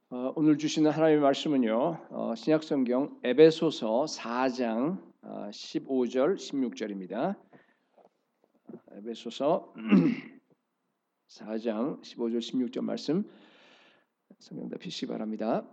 오늘 주시는 하나님의 말씀은요. 신약성경 에베소서 4장 15절 16절입니다. 에베소서 4장 15절 16절 말씀 성경 다 피시 바랍니다.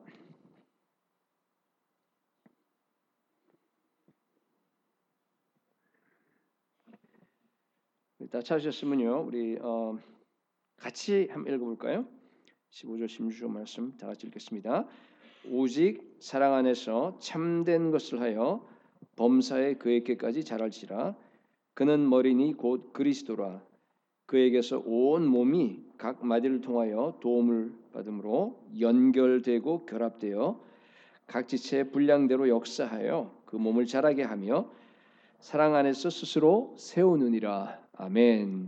다 찾으셨으면요. 우리 같이 한번 읽어볼까요? 15절 16절 말씀 다 같이 읽겠습니다. 오직 사랑 안에서 참된 것을 하여 범사에 그에게까지 자랄지라. 그는 머리니 곧 그리스도라. 그에게서 온 몸이 각 마디를 통하여 도움을 받음으로 연결되고 결합되어 각 지체의 분량대로 역사하여 그 몸을 자라게 하며 사랑 안에서 스스로 세우느니라. 아멘.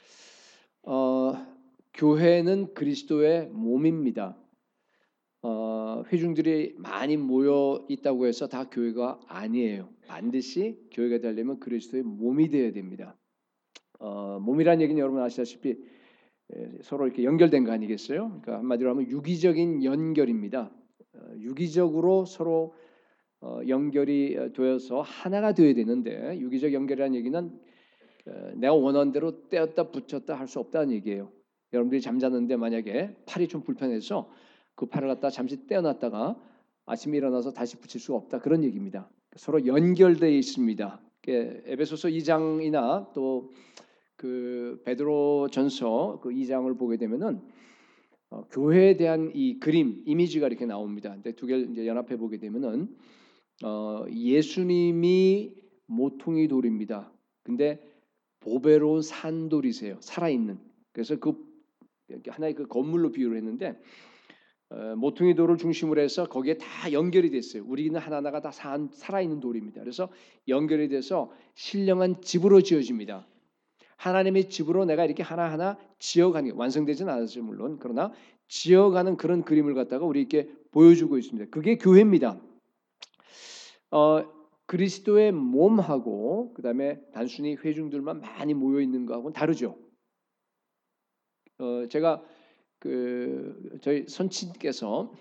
교회는 그리스도의 몸입니다. 회중들이 많이 모여 있다고 해서 다 교회가 아니에요. 반드시 교회가 되려면 그리스도의 몸이 되어야 됩니다. 몸이라는 얘기는 여러분 아시다시피 서로 이렇게 연결된 거 아니겠어요? 그러니까 한마디로 하면 유기적인 연결입니다. 유기적으로 서로 연결이 되어서 하나가 되어야 되는데 유기적 연결이라는 얘기는 내가 원하는 대로 떼었다 붙였다 할 수 없다는 얘기예요. 여러분들이 잠자는데 만약에 팔이 좀 불편해서 그 팔을 갖다 잠시 떼어놨다가 아침에 일어나서 다시 붙일 수가 없다 그런 얘기입니다. 서로 연결되어 있습니다. 에베소서 2장이나 또 그 베드로전서 그 2장을 보게 되면은 교회에 대한 이 그림 이미지가 이렇게 나옵니다. 근데 두 개를 이제 연합해 보게 되면은 예수님이 모퉁이 돌입니다. 근데 보배로운 산돌이세요. 살아있는. 그래서 그 하나의 그 건물로 비유를 했는데 모퉁이 돌을 중심으로 해서 거기에 다 연결이 됐어요. 우리는 하나하나가 다 살아있는 돌입니다. 그래서 연결이 돼서 신령한 집으로 지어집니다. 하나님의 집으로 내가 이렇게 하나하나 지어가는 완성되지는 않았어요 물론. 그러나 지어가는 그런 그림을 갖다가 우리에게 보여주고 있습니다. 그게 교회입니다. 그리스도의 몸하고 그다음에 단순히 회중들만 많이 모여 있는 거하고는 다르죠. 제가 그 저희 선친께서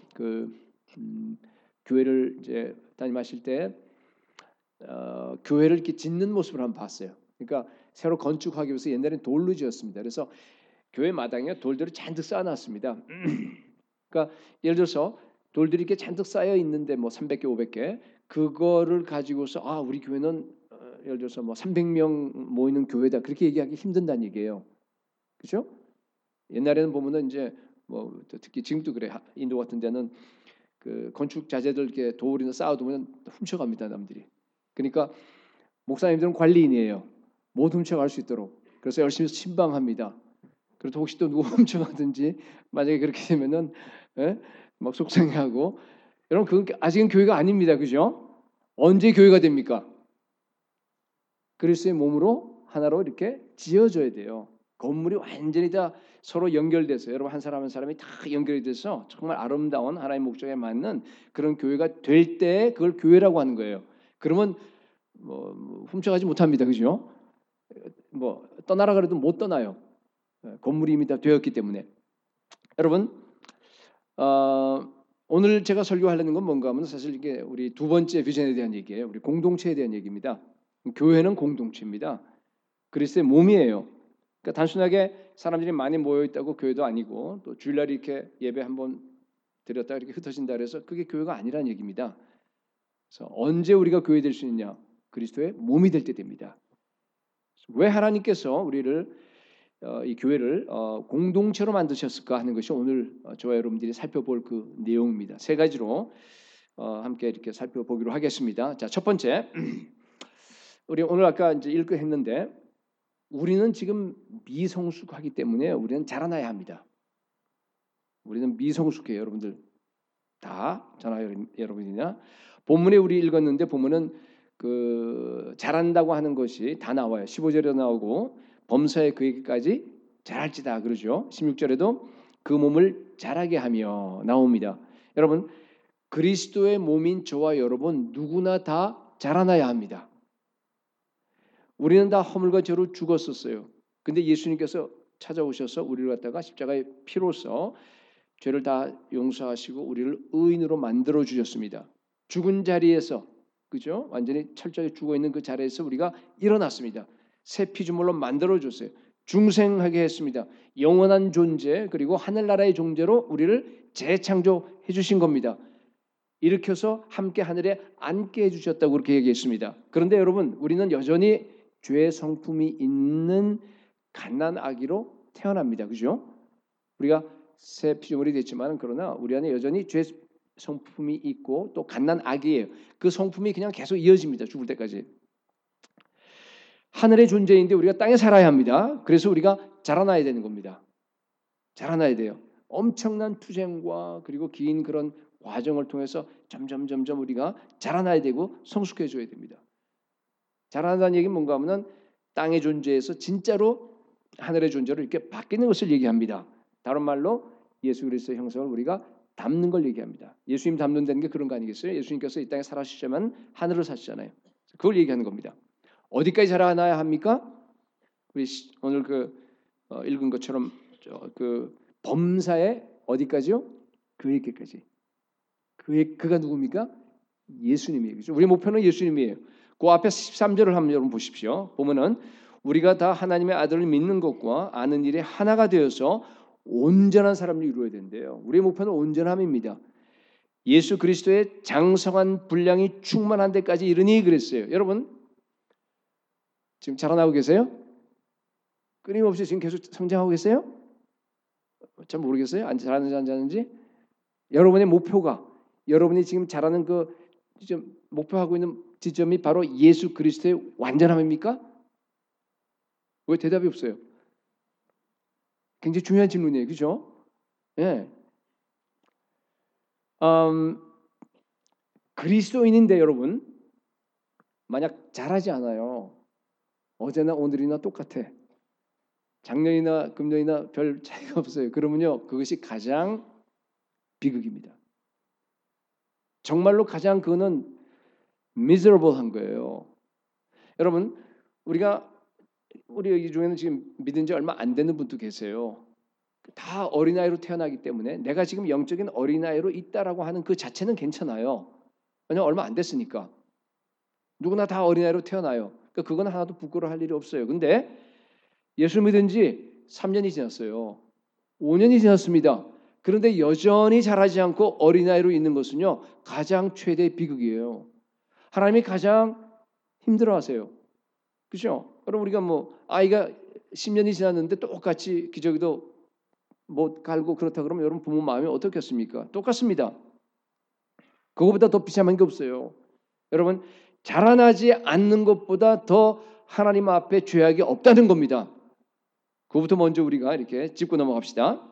교회를 이제 담임하실 때 교회를 이렇게 짓는 모습을 한번 봤어요. 그러니까 새로 건축하기 위해서 옛날엔 돌로 지었습니다. 그래서 교회 마당에 돌들을 잔뜩 쌓아놨습니다. 그러니까 예를 들어서 돌들이 이렇게 잔뜩 쌓여 있는데 뭐 300개, 500개 그거를 가지고서 우리 교회는 예를 들어서 뭐 300명 모이는 교회다 그렇게 얘기하기 힘든다는 얘기예요. 그렇죠? 옛날에는 보면은 이제 뭐 특히 지금도 그래 인도 같은 데는 그 건축 자재들 이렇게 돌이나 쌓아두면 훔쳐갑니다 남들이. 그러니까 목사님들은 관리인이에요. 못 훔쳐갈 수 있도록. 그래서 열심히 신방합니다. 그래도 혹시 또 누구 훔쳐가든지 만약에 그렇게 되면은 막 속상해하고 여러분 그건 아직은 교회가 아닙니다. 그죠? 언제 교회가 됩니까? 그리스도의 몸으로 하나로 이렇게 지어져야 돼요. 건물이 완전히 다 서로 연결돼서 여러분 한 사람 한 사람이 다 연결이 돼서 정말 아름다운 하나님의 목적에 맞는 그런 교회가 될 때 그걸 교회라고 하는 거예요. 그러면 뭐 훔쳐가지 못합니다. 그죠? 뭐 떠나라 그래도 못 떠나요. 건물이 이미 다 되었기 때문에. 여러분 오늘 제가 설교하려는 건 뭔가 하면 사실 이게 우리 두 번째 비전에 대한 얘기예요. 우리 공동체에 대한 얘기입니다. 교회는 공동체입니다. 그리스도의 몸이에요. 그러니까 단순하게 사람들이 많이 모여 있다고 교회도 아니고 또 주일날 이렇게 예배 한번 드렸다 이렇게 흩어진다 그래서 그게 교회가 아니라는 얘기입니다. 그래서 언제 우리가 교회 될 수 있냐? 그리스도의 몸이 될 때 됩니다. 왜 하나님께서 우리를 이 교회를 공동체로 만드셨을까 하는 것이 오늘 저와 여러분들이 살펴볼 그 내용입니다. 세 가지로 함께 이렇게 살펴보기로 하겠습니다. 자, 첫 번째, 우리 오늘 아까 이제 읽고 했는데 우리는 지금 미성숙하기 때문에 우리는 자라나야 합니다. 우리는 미성숙해요, 여러분들 다 저나 여러분이나 본문에 우리 읽었는데 본문은 그 자란다고 하는 것이 다 나와요. 15절에 나오고 범사에 그에게까지 자랄지다 그러죠. 16절에도 그 몸을 자라게 하며 나옵니다. 여러분 그리스도의 몸인 저와 여러분 누구나 다 자라나야 합니다. 우리는 다 허물과 죄로 죽었었어요. 근데 예수님께서 찾아오셔서 우리를 갖다가 십자가의 피로써 죄를 다 용서하시고 우리를 의인으로 만들어 주셨습니다. 죽은 자리에서, 그죠? 완전히 철저히 죽어 있는 그 자리에서 우리가 일어났습니다. 새 피조물로 만들어 줬어요. 중생하게 했습니다. 영원한 존재, 그리고 하늘나라의 존재로 우리를 재창조해 주신 겁니다. 일으켜서 함께 하늘에 앉게 해주셨다고 그렇게 얘기했습니다. 그런데 여러분, 우리는 여전히 죄의 성품이 있는 갓난 아기로 태어납니다. 그죠? 우리가 새 피조물이 됐지만 그러나 우리 안에 여전히 죄 성품이 있고 또 갓난 아기예요. 그 성품이 그냥 계속 이어집니다. 죽을 때까지. 하늘의 존재인데 우리가 땅에 살아야 합니다. 그래서 우리가 자라나야 되는 겁니다. 자라나야 돼요. 엄청난 투쟁과 그리고 긴 그런 과정을 통해서 점점 우리가 자라나야 되고 성숙해져야 됩니다. 자라난다는 얘기는 뭔가 하면 땅의 존재에서 진짜로 하늘의 존재로 이렇게 바뀌는 것을 얘기합니다. 다른 말로 예수 그리스도의 형상을 우리가 담는 걸 얘기합니다. 예수님 담는다는 게 그런 거 아니겠어요? 예수님께서 이 땅에 살아주시지만 하늘을 사시잖아요. 그걸 얘기하는 겁니다. 어디까지 자라나야 합니까? 우리 오늘 읽은 것처럼 그 범사의 어디까지요? 그에게까지. 그가 누굽니까? 예수님이에요. 그렇죠? 우리 목표는 예수님이에요. 그 앞에 13절을 한번 여러분 보십시오. 보면은 우리가 다 하나님의 아들을 믿는 것과 아는 일에 하나가 되어서 온전한 사람을 이루어야 된대요. 우리의 목표는 온전함입니다. 예수 그리스도의 장성한 분량이 충만한 데까지 이르니 그랬어요. 여러분 지금 자라나고 계세요? 끊임없이 지금 계속 성장하고 계세요? 잘 모르겠어요. 안 자라는지 안 자라는지. 여러분의 목표가 여러분이 지금 자라는 그 지금 목표하고 있는 지점이 바로 예수 그리스도의 완전함입니까? 왜 대답이 없어요? 굉장히 중요한 질문이에요. 그렇죠? 예. 그리스도인인데 여러분 만약 잘하지 않아요. 어제나 오늘이나 똑같아. 작년이나 금년이나 별 차이가 없어요. 그러면요 그것이 가장 비극입니다. 정말로 가장 그거는 miserable한 거예요. 여러분 우리 여기 중에는 지금 믿은 지 얼마 안 되는 분도 계세요. 다 어린아이로 태어나기 때문에 내가 지금 영적인 어린아이로 있다라고 하는 그 자체는 괜찮아요. 왜냐하면 얼마 안 됐으니까. 누구나 다 어린아이로 태어나요. 그러니까 그건 하나도 부끄러워할 일이 없어요. 근데 예수 믿은 지 3년이 지났어요. 5년이 지났습니다. 그런데 여전히 자라지 않고 어린아이로 있는 것은요. 가장 최대의 비극이에요. 하나님이 가장 힘들어하세요. 그렇죠? 여러분 우리가 아이가 10년이 지났는데 똑같이 기저귀도 못 갈고 그렇다 그러면 여러분 부모 마음이 어떻겠습니까? 똑같습니다. 그거보다 더 비참한 게 없어요. 여러분 자라나지 않는 것보다 더 하나님 앞에 죄악이 없다는 겁니다. 그거부터 먼저 우리가 이렇게 짚고 넘어갑시다.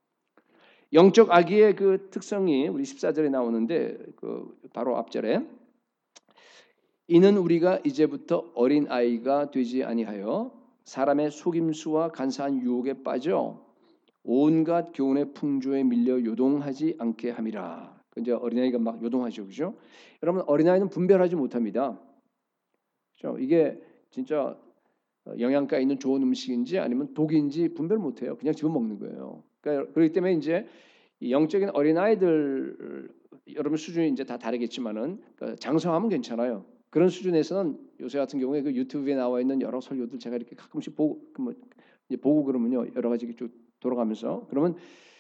영적 아기의 그 특성이 우리 14절에 나오는데 바로 앞절에 이는 우리가 이제부터 어린 아이가 되지 아니하여 사람의 속임수와 간사한 유혹에 빠져 온갖 교훈의 풍조에 밀려 요동하지 않게 함이라. 이제 어린아이가 막 요동하죠, 그죠? 여러분 어린아이는 분별하지 못합니다. 그렇죠? 이게 진짜 영양가 있는 좋은 음식인지 아니면 독인지 분별 못해요. 그냥 집어먹는 거예요. 그러니까 그렇기 때문에 이제 영적인 어린아이들 여러분 수준이 이제 다 다르겠지만은 장성하면 괜찮아요. 그런 수준에서는 요새 같은 경우에 그 유튜브에 나와 있는 여러 설교들 제가 이렇게 가끔씩 보고 그러면요 여러 가지 쭉 돌아가면서 그러면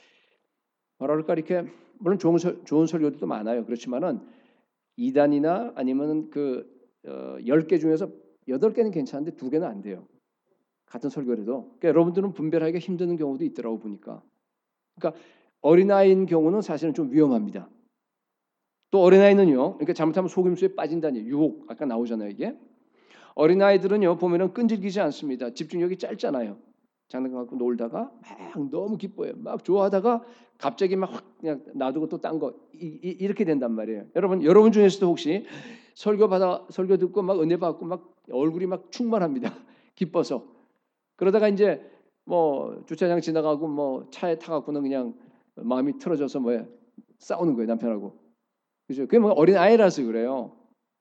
뭐라 그럴까 이렇게 물론 좋은 설교들도 많아요. 그렇지만은 2단이나 아니면 10개 중에서 8개는 괜찮은데 2개는 안 돼요. 같은 설교라도. 그러니까 여러분들은 분별하기가 힘드는 경우도 있더라고 보니까. 그러니까 어린아이인 경우는 사실은 좀 위험합니다. 또 어린아이는요. 그러니까 잘못하면 속임수에 빠진다니 유혹 아까 나오잖아요 이게. 어린아이들은요 보면은 끈질기지 않습니다. 집중력이 짧잖아요. 장난감 갖고 놀다가 막 너무 기뻐요. 막 좋아하다가 갑자기 막 확 그냥 놔두고 또 딴 거 이렇게 된단 말이에요. 여러분 중에서도 혹시 설교 듣고 막 은혜 받고 막 얼굴이 막 충만합니다. 기뻐서. 그러다가 이제 주차장 지나가고 차에 타갖고는 그냥 마음이 틀어져서 싸우는 거예요 남편하고. 그죠? 그게 어린 아이라서 그래요.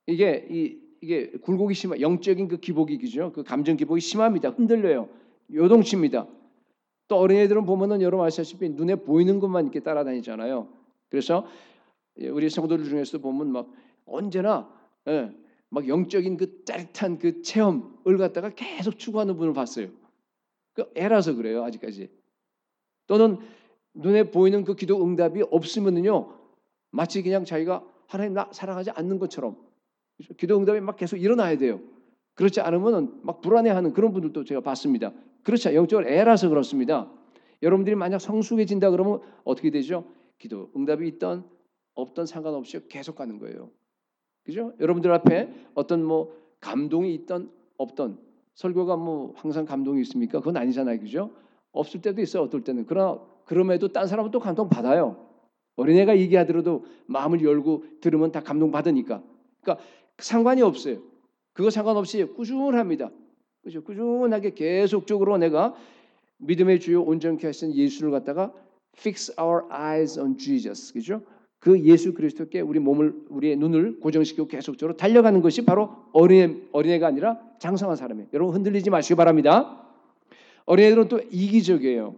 이게 굴곡이 영적인 그 기복이 그죠? 그 감정 기복이 심합니다. 흔들려요. 요동칩니다. 또 어린애들은 보면은 여러분 아시다시피 눈에 보이는 것만 이렇게 따라다니잖아요. 그래서 우리 성도들 중에서도 보면 막 언제나 막 영적인 그 짜릿한 그 체험을 갖다가 계속 추구하는 분을 봤어요. 그 애라서 그래요 아직까지. 또는 눈에 보이는 그 기도 응답이 없으면은요 마치 그냥 자기가 하나님 나 사랑하지 않는 것처럼 기도 응답이 막 계속 일어나야 돼요. 그렇지 않으면은 막 불안해하는 그런 분들도 제가 봤습니다. 그렇죠. 영적으로 애라서 그렇습니다. 여러분들이 만약 성숙해진다 그러면 어떻게 되죠? 기도 응답이 있던 없던 상관없이 계속 가는 거예요. 그죠? 여러분들 앞에 어떤 뭐 감동이 있던 없던 설교가 뭐 항상 감동이 있습니까? 그건 아니잖아요. 그죠? 없을 때도 있어요. 어떨 때는. 그러나 그럼에도 딴 사람은 또 감동 받아요. 어린애가 얘기하더라도 마음을 열고 들으면 다 감동 받으니까. 그러니까 상관이 없어요. 그거 상관없이 꾸준합니다. 그죠? 꾸준하게 계속적으로 내가 믿음의 주요 온전케 하신 예수를 갖다가 fix our eyes on Jesus. 그죠? 그 예수 그리스도께 우리의 눈을 고정시키고 계속적으로 달려가는 것이 바로 어린애가 아니라 장성한 사람이에요. 여러분 흔들리지 마시기 바랍니다. 어린애들은 또 이기적이에요.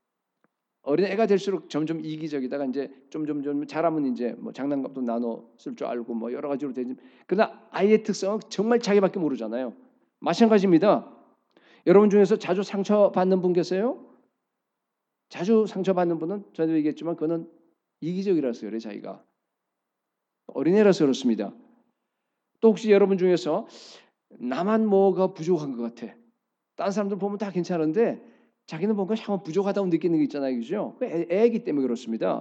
어린애가 될수록 점점 이기적이다가 이제 점점 자라면 이제 뭐 장난감도 나눠 쓸 줄 알고 뭐 여러 가지로 되지. 그러나 아이의 특성은 정말 자기밖에 모르잖아요. 마찬가지입니다. 여러분 중에서 자주 상처받는 분 계세요? 자주 상처받는 분은 전에 얘기했지만 그는 이기적이라서 그래 자기가. 어린애라서 그렇습니다. 또 혹시 여러분 중에서 나만 뭐가 부족한 것 같아. 다른 사람들 보면 다 괜찮은데 자기는 뭔가 향후 부족하다고 느끼는 게 있잖아요. 그죠? 애이기 때문에 그렇습니다.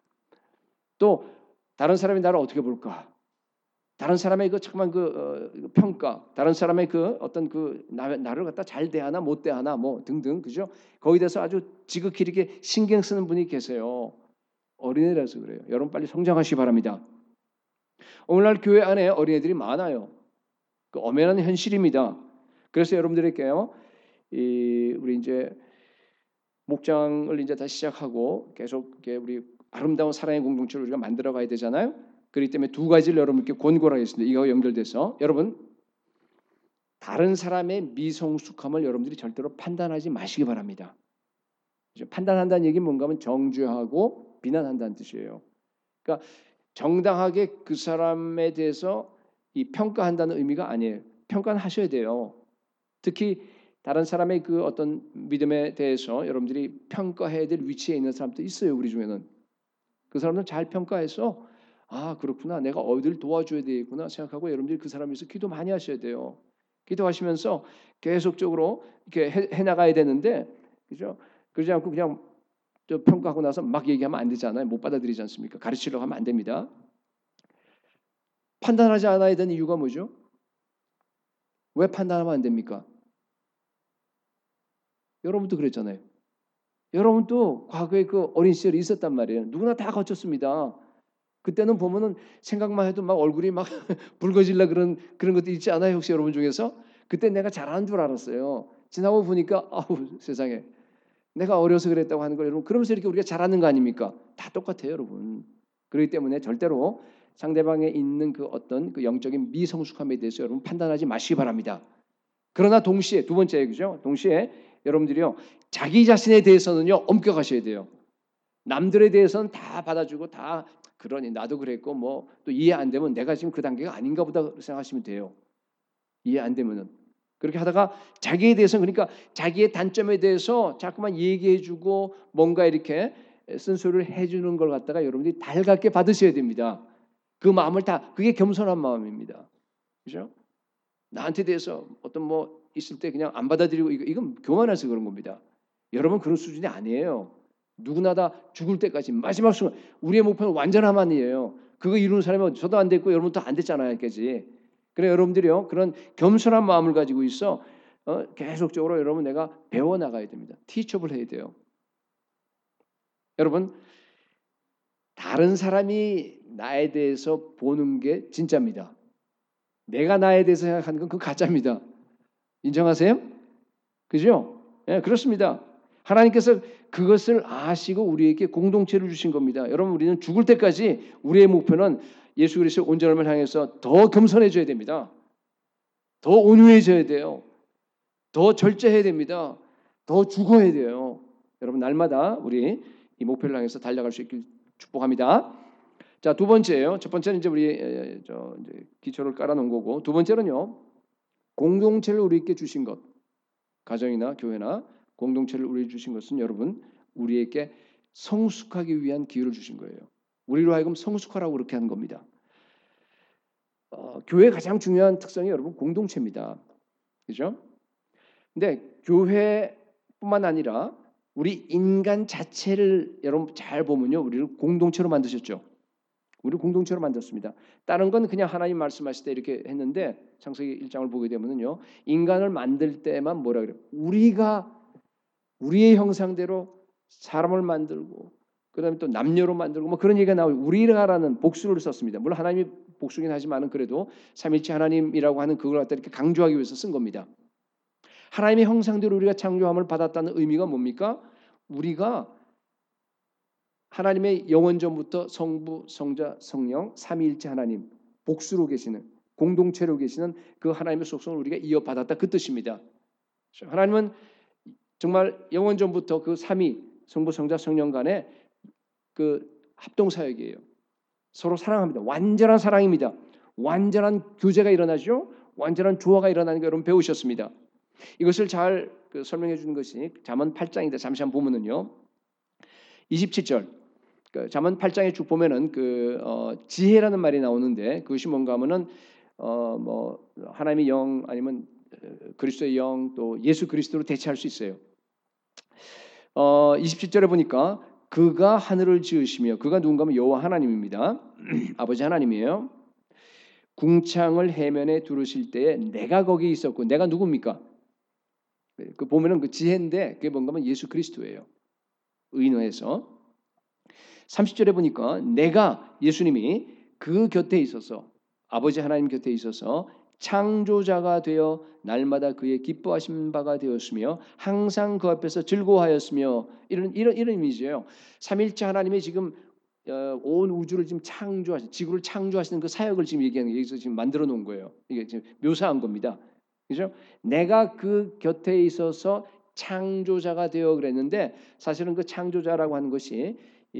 또 다른 사람이 나를 어떻게 볼까? 다른 사람의 그 잠깐만 평가, 다른 사람의 그 어떤 그 나를 갖다 잘 대하나 못 대하나 뭐 등등 그죠? 거기에 대해서 아주 지극히 이렇게 신경 쓰는 분이 계세요. 어린애라서 그래요. 여러분 빨리 성장하시기 바랍니다. 오늘날 교회 안에 어린애들이 많아요. 그 엄연한 현실입니다. 그래서 여러분들에게요, 우리 이제 목장을 이제 다시 시작하고 계속 우리 아름다운 사랑의 공동체를 우리가 만들어가야 되잖아요. 그렇기 때문에 두 가지를 여러분께 권고를 하겠습니다. 이거 연결돼서 여러분 다른 사람의 미성숙함을 여러분들이 절대로 판단하지 마시기 바랍니다. 판단한다는 얘기는 뭔가 하면 정죄하고 비난한다는 뜻이에요. 그러니까 정당하게 그 사람에 대해서 이 평가한다는 의미가 아니에요. 평가는 하셔야 돼요. 특히 다른 사람의 그 어떤 믿음에 대해서 여러분들이 평가해야 될 위치에 있는 사람도 있어요. 우리 중에는. 그 사람은 잘 평가해서 아 그렇구나 내가 어디를 도와줘야 되겠구나 생각하고 여러분들이 그 사람에 대해서 기도 많이 하셔야 돼요. 기도하시면서 계속적으로 이렇게 해나가야 되는데 그죠? 그러지 않고 그냥 평가하고 나서 막 얘기하면 안 되잖아요. 못 받아들이지 않습니까? 가르치려고 하면 안 됩니다. 판단하지 않아야 되는 이유가 뭐죠? 왜 판단하면 안 됩니까? 여러분도 그랬잖아요. 여러분도 과거에 그 어린 시절이 있었단 말이에요. 누구나 다 거쳤습니다. 그때는 보면은 생각만 해도 막 얼굴이 막 붉어질라 그런 것도 있지 않아요? 혹시 여러분 중에서? 그때 내가 잘하는 줄 알았어요. 지나고 보니까 아우 세상에 내가 어려서 그랬다고 하는 걸 여러분 그러면서 이렇게 우리가 잘하는 거 아닙니까? 다 똑같아요, 여러분. 그렇기 때문에 절대로 상대방에 있는 그 어떤 그 영적인 미성숙함에 대해서 여러분 판단하지 마시기 바랍니다. 그러나 동시에 두 번째 그죠? 동시에 여러분들이요 자기 자신에 대해서는요 엄격하셔야 돼요. 남들에 대해서는 다 받아주고 다 그러니 나도 그랬고 뭐 또 이해 안 되면 내가 지금 그 단계가 아닌가 보다 생각하시면 돼요. 이해 안 되면은 그렇게 하다가 자기에 대해서는 그러니까 자기의 단점에 대해서 자꾸만 얘기해주고 뭔가 이렇게 쓴소리를 해주는 걸 갖다가 여러분들이 달갑게 받으셔야 됩니다. 그 마음을 다 그게 겸손한 마음입니다. 그죠? 나한테 대해서 어떤 뭐 있을 때 그냥 안 받아들이고 이건 교만해서 그런 겁니다. 여러분 그런 수준이 아니에요. 누구나 다 죽을 때까지 마지막 순간 우리의 목표는 완전함만이에요. 그거 이루는 사람은 저도 안 됐고 여러분도 안 됐잖아요, 까지. 그래 여러분들이요 그런 겸손한 마음을 가지고 있어 계속적으로 여러분 내가 배워 나가야 됩니다. 티처블 해야 돼요. 여러분 다른 사람이 나에 대해서 보는 게 진짜입니다. 내가 나에 대해서 생각하는 건 그 가짜입니다. 인정하세요? 그죠? 예, 그렇습니다. 하나님께서 그것을 아시고 우리에게 공동체를 주신 겁니다. 여러분 우리는 죽을 때까지 우리의 목표는 예수 그리스도의 온전함을 향해서 더 겸손해져야 됩니다. 더 온유해져야 돼요. 더 절제해야 됩니다. 더 죽어야 돼요. 여러분 날마다 우리 이 목표를 향해서 달려갈 수 있길 축복합니다. 자, 두 번째예요. 첫 번째는 이제 우리 이제 기초를 깔아놓은 거고, 두 번째는요, 공동체를 우리에게 주신 것, 가정이나 교회나 공동체를 우리에게 주신 것은 여러분 우리에게 성숙하기 위한 기회를 주신 거예요. 우리로 하여금 성숙하라고 그렇게 하는 겁니다. 교회의 가장 중요한 특성이 여러분 공동체입니다. 그죠? 근데 교회뿐만 아니라 우리 인간 자체를 여러분 잘 보면요, 우리를 공동체로 만드셨죠. 우리 공동체로 만들었습니다. 다른 건 그냥 하나님 말씀하실 때 이렇게 했는데 창세기 1장을 보게 되면은요, 인간을 만들 때만 뭐라 그래요? 우리가 우리의 형상대로 사람을 만들고 그다음에 또 남녀로 만들고 뭐 그런 얘기가 나오고 우리가라는 복수를 썼습니다. 물론 하나님이 복수긴 하지만은 그래도 삼위일체 하나님이라고 하는 그걸 갖다 이렇게 강조하기 위해서 쓴 겁니다. 하나님의 형상대로 우리가 창조함을 받았다는 의미가 뭡니까? 우리가 하나님의 영원전부터 성부, 성자, 성령, 삼위일체 하나님 복수로 계시는 공동체로 계시는 그 하나님의 속성을 우리가 이어받았다 그 뜻입니다. 하나님은 정말 영원전부터 그 삼위 성부, 성자, 성령 간의 그 합동사역이에요. 서로 사랑합니다. 완전한 사랑입니다. 완전한 교제가 일어나죠. 완전한 조화가 일어나는 거 여러분 배우셨습니다. 이것을 잘 설명해 주는 것이 잠언 8장인데 잠시 한번 보면은요. 27절 잠언 8장에 쭉 보면은 지혜라는 말이 나오는데 그것이 뭔가 하면은 뭐 하나님의 영 아니면 그리스도의 영 또 예수 그리스도로 대체할 수 있어요. 27절에 보니까 그가 하늘을 지으시며 그가 누군가 하면 여호와 하나님입니다. 아버지 하나님이에요. 궁창을 해면에 두르실 때에 내가 거기 있었고 내가 누굽니까? 그 보면은 그 지혜인데 그게 뭔가 하면 예수 그리스도예요. 의노해서 30절에 보니까 내가 예수님이 그 곁에 있어서 아버지 하나님 곁에 있어서 창조자가 되어 날마다 그의 기뻐하신 바가 되었으며 항상 그 앞에서 즐거워하였으며 이런 이미지예요. 삼일째 하나님이 지금 온 우주를 지금 지구를 창조하시는 그 사역을 지금 얘기하는 여기서 지금 만들어 놓은 거예요. 이게 지금 묘사한 겁니다. 그죠? 내가 그 곁에 있어서 창조자가 되어 그랬는데 사실은 그 창조자라고 하는 것이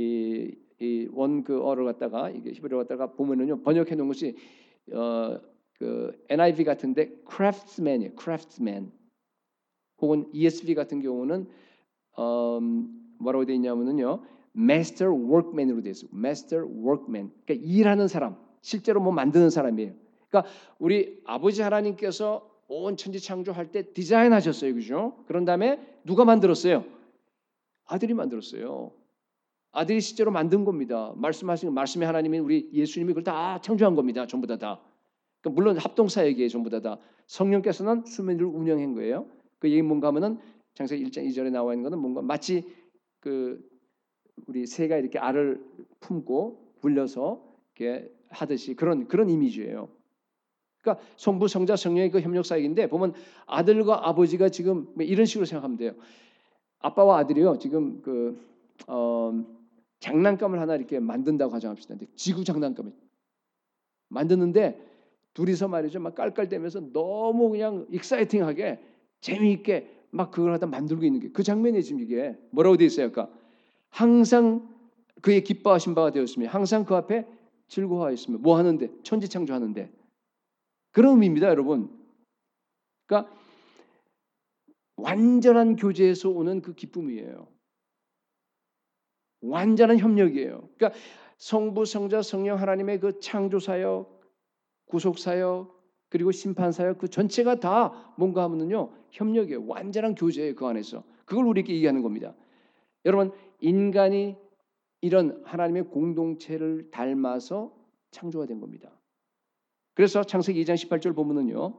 원어를 갖다가 이게 히브리어를 갖다가 보면은요 번역해 놓은 것이 그 NIV 같은데 craftsman이에요. craftsman. 혹은 ESV 같은 경우는 뭐라고 되어 있냐면은요 master workman으로 되어 있어요. master workman. 그러니까 일하는 사람, 실제로 뭐 만드는 사람이에요. 그러니까 우리 아버지 하나님께서 온 천지 창조할 때 디자인하셨어요, 그죠? 그런 다음에 누가 만들었어요? 아들이 만들었어요. 아들이 실제로 만든 겁니다. 말씀의 하나님이 우리 예수님이 그걸 다 창조한 겁니다. 전부 다. 그러니까 물론 합동사역이에요. 전부 다. 성령께서는 수면을 운영한 거예요. 그 얘기 뭔가 하면은 창세기 1장 2절에 나와 있는 거는 뭔가 마치 그 우리 새가 이렇게 알을 품고 굴려서 이렇게 하듯이 그런 이미지예요. 그러니까 성부, 성자, 성령의 그 협력 사역인데 보면 아들과 아버지가 지금 이런 식으로 생각하면 돼요. 아빠와 아들이요. 지금 장난감을 하나 이렇게 만든다고 가정합시다. 지구 장난감을 만드는데 둘이서 말이죠. 막 깔깔대면서 너무 그냥 익사이팅하게 재미있게 막 그걸 하다 만들고 있는 게 그 장면이 지금 이게 뭐라고 되어 있어요? 아까 항상 그의 기뻐하신 바가 되었으며 항상 그 앞에 즐거워하였으며 뭐 하는데 천지창조하는데 그런 의미입니다, 여러분. 그러니까 완전한 교제에서 오는 그 기쁨이에요. 완전한 협력이에요. 그러니까 성부, 성자, 성령 하나님의 그 창조 사역, 구속 사역, 그리고 심판 사역 그 전체가 다 뭔가 하면은요 협력이에요. 완전한 교제예요. 그 안에서 그걸 우리에게 얘기하는 겁니다. 여러분 인간이 이런 하나님의 공동체를 닮아서 창조가 된 겁니다. 그래서 창세기 2장 18절 보면은요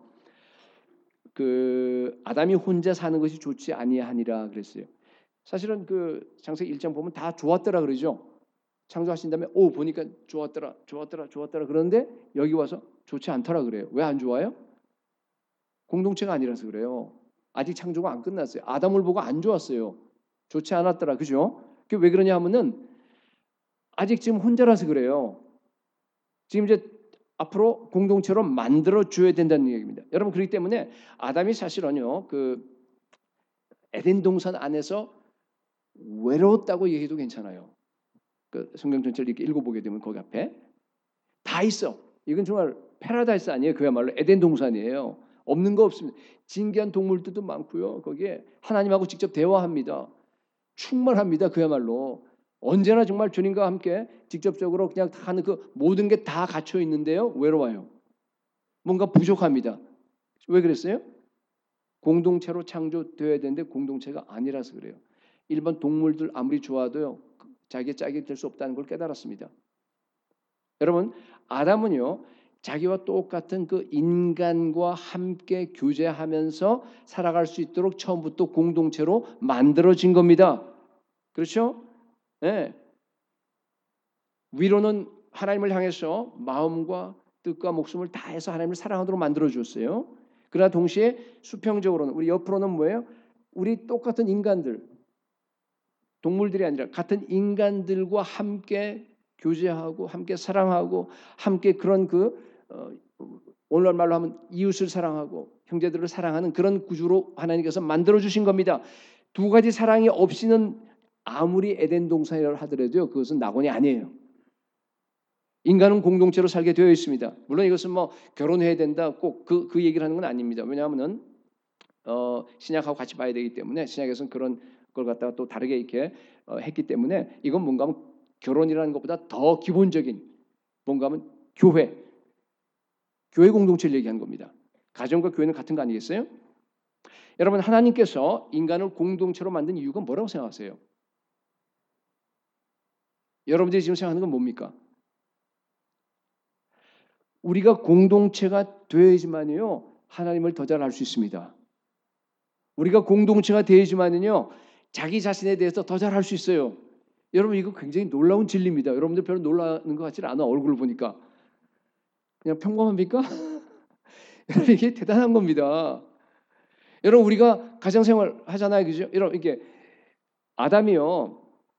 그 아담이 혼자 사는 것이 좋지 아니하니라 그랬어요. 사실은 그 창세기 1장 보면 다 좋았더라 그러죠. 창조하신 다음에 보니까 좋았더라 그러는데 여기 와서 좋지 않더라 그래요. 왜 안 좋아요? 공동체가 아니라서 그래요. 아직 창조가 안 끝났어요. 아담을 보고 안 좋았어요. 좋지 않았더라. 그죠? 그게 왜 그러냐 하면은 아직 지금 혼자라서 그래요. 지금 이제 앞으로 공동체로 만들어 줘야 된다는 얘기입니다. 여러분 그렇기 때문에 아담이 사실은요 그 에덴 동산 안에서 외로웠다고 얘기해도 괜찮아요. 그 성경 전체를 이렇게 읽어보게 되면 거기 앞에 다 있어. 이건 정말 패러다이스 아니에요. 그야말로 에덴 동산이에요. 없는 거 없습니다. 진귀한 동물들도 많고요. 거기에 하나님하고 직접 대화합니다. 충만합니다. 그야말로 언제나 정말 주님과 함께 직접적으로 그냥 다 하는 그 모든 게 다 갖춰 있는데요. 외로워요. 뭔가 부족합니다. 왜 그랬어요? 공동체로 창조되어야 되는데 공동체가 아니라서 그래요. 일반 동물들 아무리 좋아도요. 자기의 짝이 될 수 없다는 걸 깨달았습니다. 여러분, 아담은요. 자기와 똑같은 그 인간과 함께 교제하면서 살아갈 수 있도록 처음부터 공동체로 만들어진 겁니다. 그렇죠? 네. 위로는 하나님을 향해서 마음과 뜻과 목숨을 다해서 하나님을 사랑하도록 만들어 주었어요. 그러나 동시에 수평적으로는 우리 옆으로는 뭐예요? 우리 똑같은 인간들, 동물들이 아니라 같은 인간들과 함께 교제하고 함께 사랑하고 함께 그런 오늘날 말로 하면 이웃을 사랑하고 형제들을 사랑하는 그런 구조로 하나님께서 만들어 주신 겁니다. 두 가지 사랑이 없이는 아무리 에덴 동산이라 하더라도요. 그것은 낙원이 아니에요. 인간은 공동체로 살게 되어 있습니다. 물론 이것은 뭐 결혼해야 된다 꼭 그 얘기를 하는 건 아닙니다. 왜냐하면은 신약하고 같이 봐야 되기 때문에 신약에서는 그런 걸 갖다가 또 다르게 이렇게 했기 때문에 이건 뭔가 하면 결혼이라는 것보다 더 기본적인 뭔가 하면 교회 공동체를 얘기한 겁니다. 가정과 교회는 같은 거 아니겠어요? 여러분 하나님께서 인간을 공동체로 만든 이유가 뭐라고 생각하세요? 여러분들이 지금 생각하는 건 뭡니까? 우리가 공동체가 되어야지만요 하나님을 더 잘 알 수 있습니다. 우리가 공동체가 되어야지만요 자기 자신에 대해서 더 잘 알 수 있어요. 여러분 이거 굉장히 놀라운 진리입니다. 여러분들 별로 놀라는 것 같지 않아 얼굴을 보니까 그냥 평범합니까? 여러분 이게 대단한 겁니다. 여러분 우리가 가정생활 하잖아요, 그죠? 여러분 이게 아담이요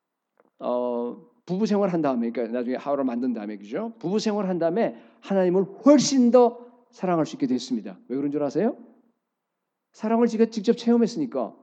부부 생활 한 다음에 그러니까 나중에 하와를 만든 다음에 그죠? 부부 생활 한 다음에 하나님을 훨씬 더 사랑할 수 있게 됐습니다. 왜 그런 줄 아세요? 사랑을 지가 직접 체험했으니까.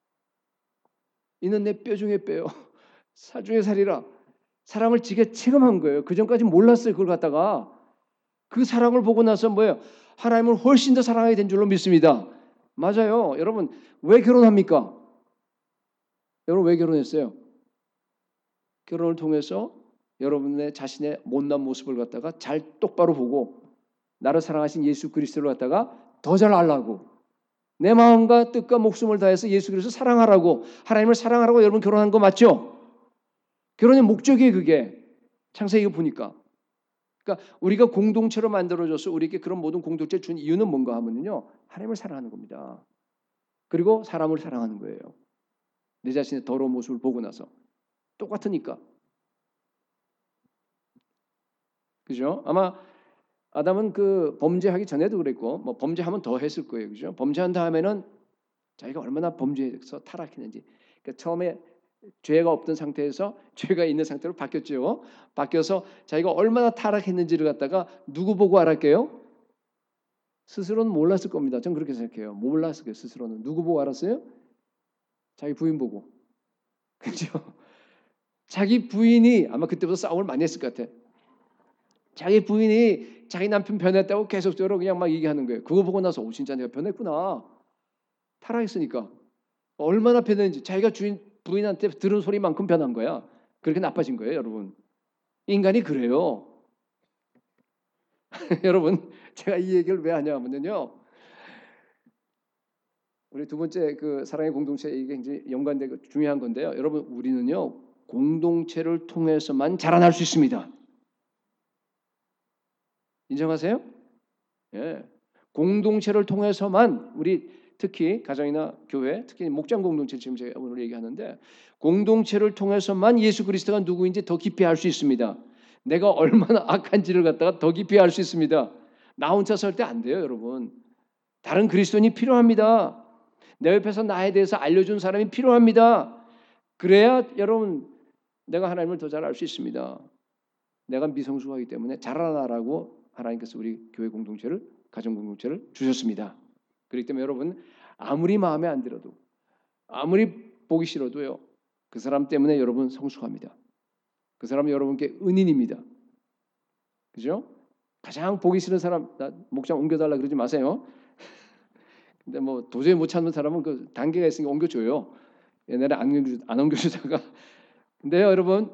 이는 내 뼈 중에 뼈요. 살 중에 살이라. 사랑을 지가 체험한 거예요. 그 전까지 몰랐어요. 그걸 갖다가. 그 사랑을 보고 나서 뭐예요? 하나님을 훨씬 더 사랑하게 된 줄로 믿습니다. 맞아요. 여러분 왜 결혼합니까? 여러분 왜 결혼했어요? 결혼을 통해서 여러분의 자신의 못난 모습을 갖다가 잘 똑바로 보고 나를 사랑하신 예수 그리스도를 갖다가 더 잘 알라고 내 마음과 뜻과 목숨을 다해서 예수 그리스도를 사랑하라고 하나님을 사랑하라고 여러분 결혼한 거 맞죠? 결혼의 목적이에요 그게. 창세기 보니까. 그러니까 우리가 공동체로 만들어져서 우리에게 그런 모든 공동체를 준 이유는 뭔가 하면요. 하나님을 사랑하는 겁니다. 그리고 사람을 사랑하는 거예요. 내 자신의 더러운 모습을 보고 나서. 똑같으니까. 그죠? 아마 아담은 그 범죄하기 전에도 그랬고 뭐 범죄하면 더 했을 거예요. 그죠? 범죄한 다음에는 자기가 얼마나 범죄해서 타락했는지. 그러니까 처음에 죄가 없던 상태에서 죄가 있는 상태로 바뀌었죠. 바뀌어서 자기가 얼마나 타락했는지를 갖다가 누구 보고 알았게요? 스스로는 몰랐을 겁니다. 전 그렇게 생각해요. 몰랐을 거예요. 스스로는. 누구 보고 알았어요? 자기 부인 보고. 그렇죠? 자기 부인이 아마 그때부터 싸움을 많이 했을 것 같아. 자기 부인이 자기 남편 변했다고 계속적으로 그냥 막 얘기하는 거예요. 그거 보고 나서 오 진짜 내가 변했구나. 타락했으니까. 얼마나 변했는지 자기가 부인한테 들은 소리만큼 변한 거야. 그렇게 나빠진 거예요, 여러분. 인간이 그래요. 여러분, 제가 이 얘기를 왜 하냐면요. 우리 두 번째 그 사랑의 공동체 이게 굉장히 연관되고 중요한 건데요. 여러분, 우리는요 공동체를 통해서만 자라날 수 있습니다. 인정하세요? 예. 공동체를 통해서만 우리 특히 가정이나 교회, 특히 목장 공동체 지금 제가 오늘 얘기하는데 공동체를 통해서만 예수 그리스도가 누구인지 더 깊이 알 수 있습니다. 내가 얼마나 악한지를 갖다가 더 깊이 알 수 있습니다. 나 혼자 설 때 안 돼요, 여러분. 다른 그리스도인이 필요합니다. 내 옆에서 나에 대해서 알려준 사람이 필요합니다. 그래야 여러분 내가 하나님을 더 잘 알 수 있습니다. 내가 미성숙하기 때문에 자라나라고 하나님께서 우리 교회 공동체를 가정 공동체를 주셨습니다. 그렇기 때문에 여러분 아무리 마음에 안 들어도 아무리 보기 싫어도요. 그 사람 때문에 여러분 성숙합니다. 그 사람은 여러분께 은인입니다. 그죠? 가장 보기 싫은 사람 나 목장 옮겨달라 그러지 마세요. 근데 뭐 도저히 못 참는 사람은 그 단계가 있으니까 옮겨줘요. 옛날에 안 옮겨주다가 근데요 여러분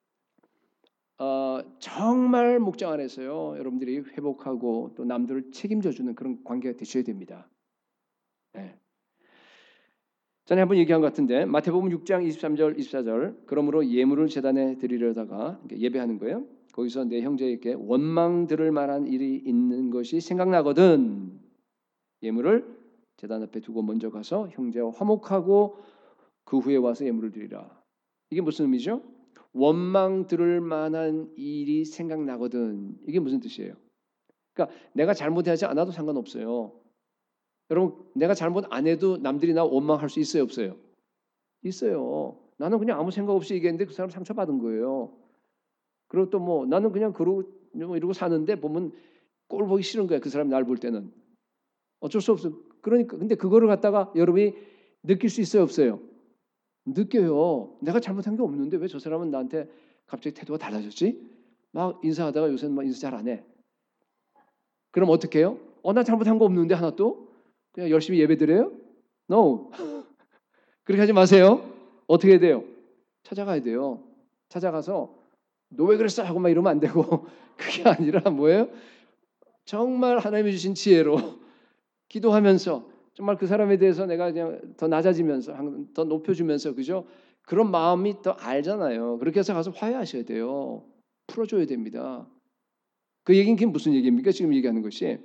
정말 목장 안에서요 여러분들이 회복하고 또 남들을 책임져주는 그런 관계가 되셔야 됩니다. 네. 전에 한번 얘기한 것 같은데 마태복음 6장 23절 24절 그러므로 예물을 제단에 드리려다가 예배하는 거예요. 거기서 내 형제에게 원망 들을 만한 일이 있는 것이 생각나거든 예물을 제단 앞에 두고 먼저 가서 형제와 화목하고 그 후에 와서 예물을 드리라. 이게 무슨 의미죠? 원망 들을 만한 일이 생각나거든. 이게 무슨 뜻이에요? 그러니까 내가 잘못하지 않아도 상관없어요. 여러분 내가 잘못 안 해도 남들이 나 원망할 수 있어요, 없어요? 있어요. 나는 그냥 아무 생각 없이 얘기했는데 그 사람 상처받은 거예요. 그리고 또 뭐 나는 그냥 그러고 이러고 사는데 보면 꼴 보기 싫은 거야. 그 사람이 날 볼 때는. 어쩔 수 없어. 그러니까 근데 그거를 갖다가 여러분이 느낄 수 있어요, 없어요? 느껴요. 내가 잘못한 게 없는데 왜 저 사람은 나한테 갑자기 태도가 달라졌지? 막 인사하다가 요새는 막 인사 잘 안 해. 그럼 어떻게 해요? 나 잘못한 거 없는데 하나 또 그냥 열심히 예배드려요? No. 그렇게 하지 마세요. 어떻게 해야 돼요? 찾아가야 돼요. 찾아가서 너 왜 그랬어? 하고 막 이러면 안 되고 그게 아니라 뭐예요? 정말 하나님이 주신 지혜로 기도하면서 정말 그 사람에 대해서 내가 그냥 더 낮아지면서 더 높여주면서 그죠? 그런 마음이 더 알잖아요. 그렇게 해서 가서 화해하셔야 돼요. 풀어줘야 됩니다. 그 얘기는 그게 무슨 얘기입니까? 지금 얘기하는 것이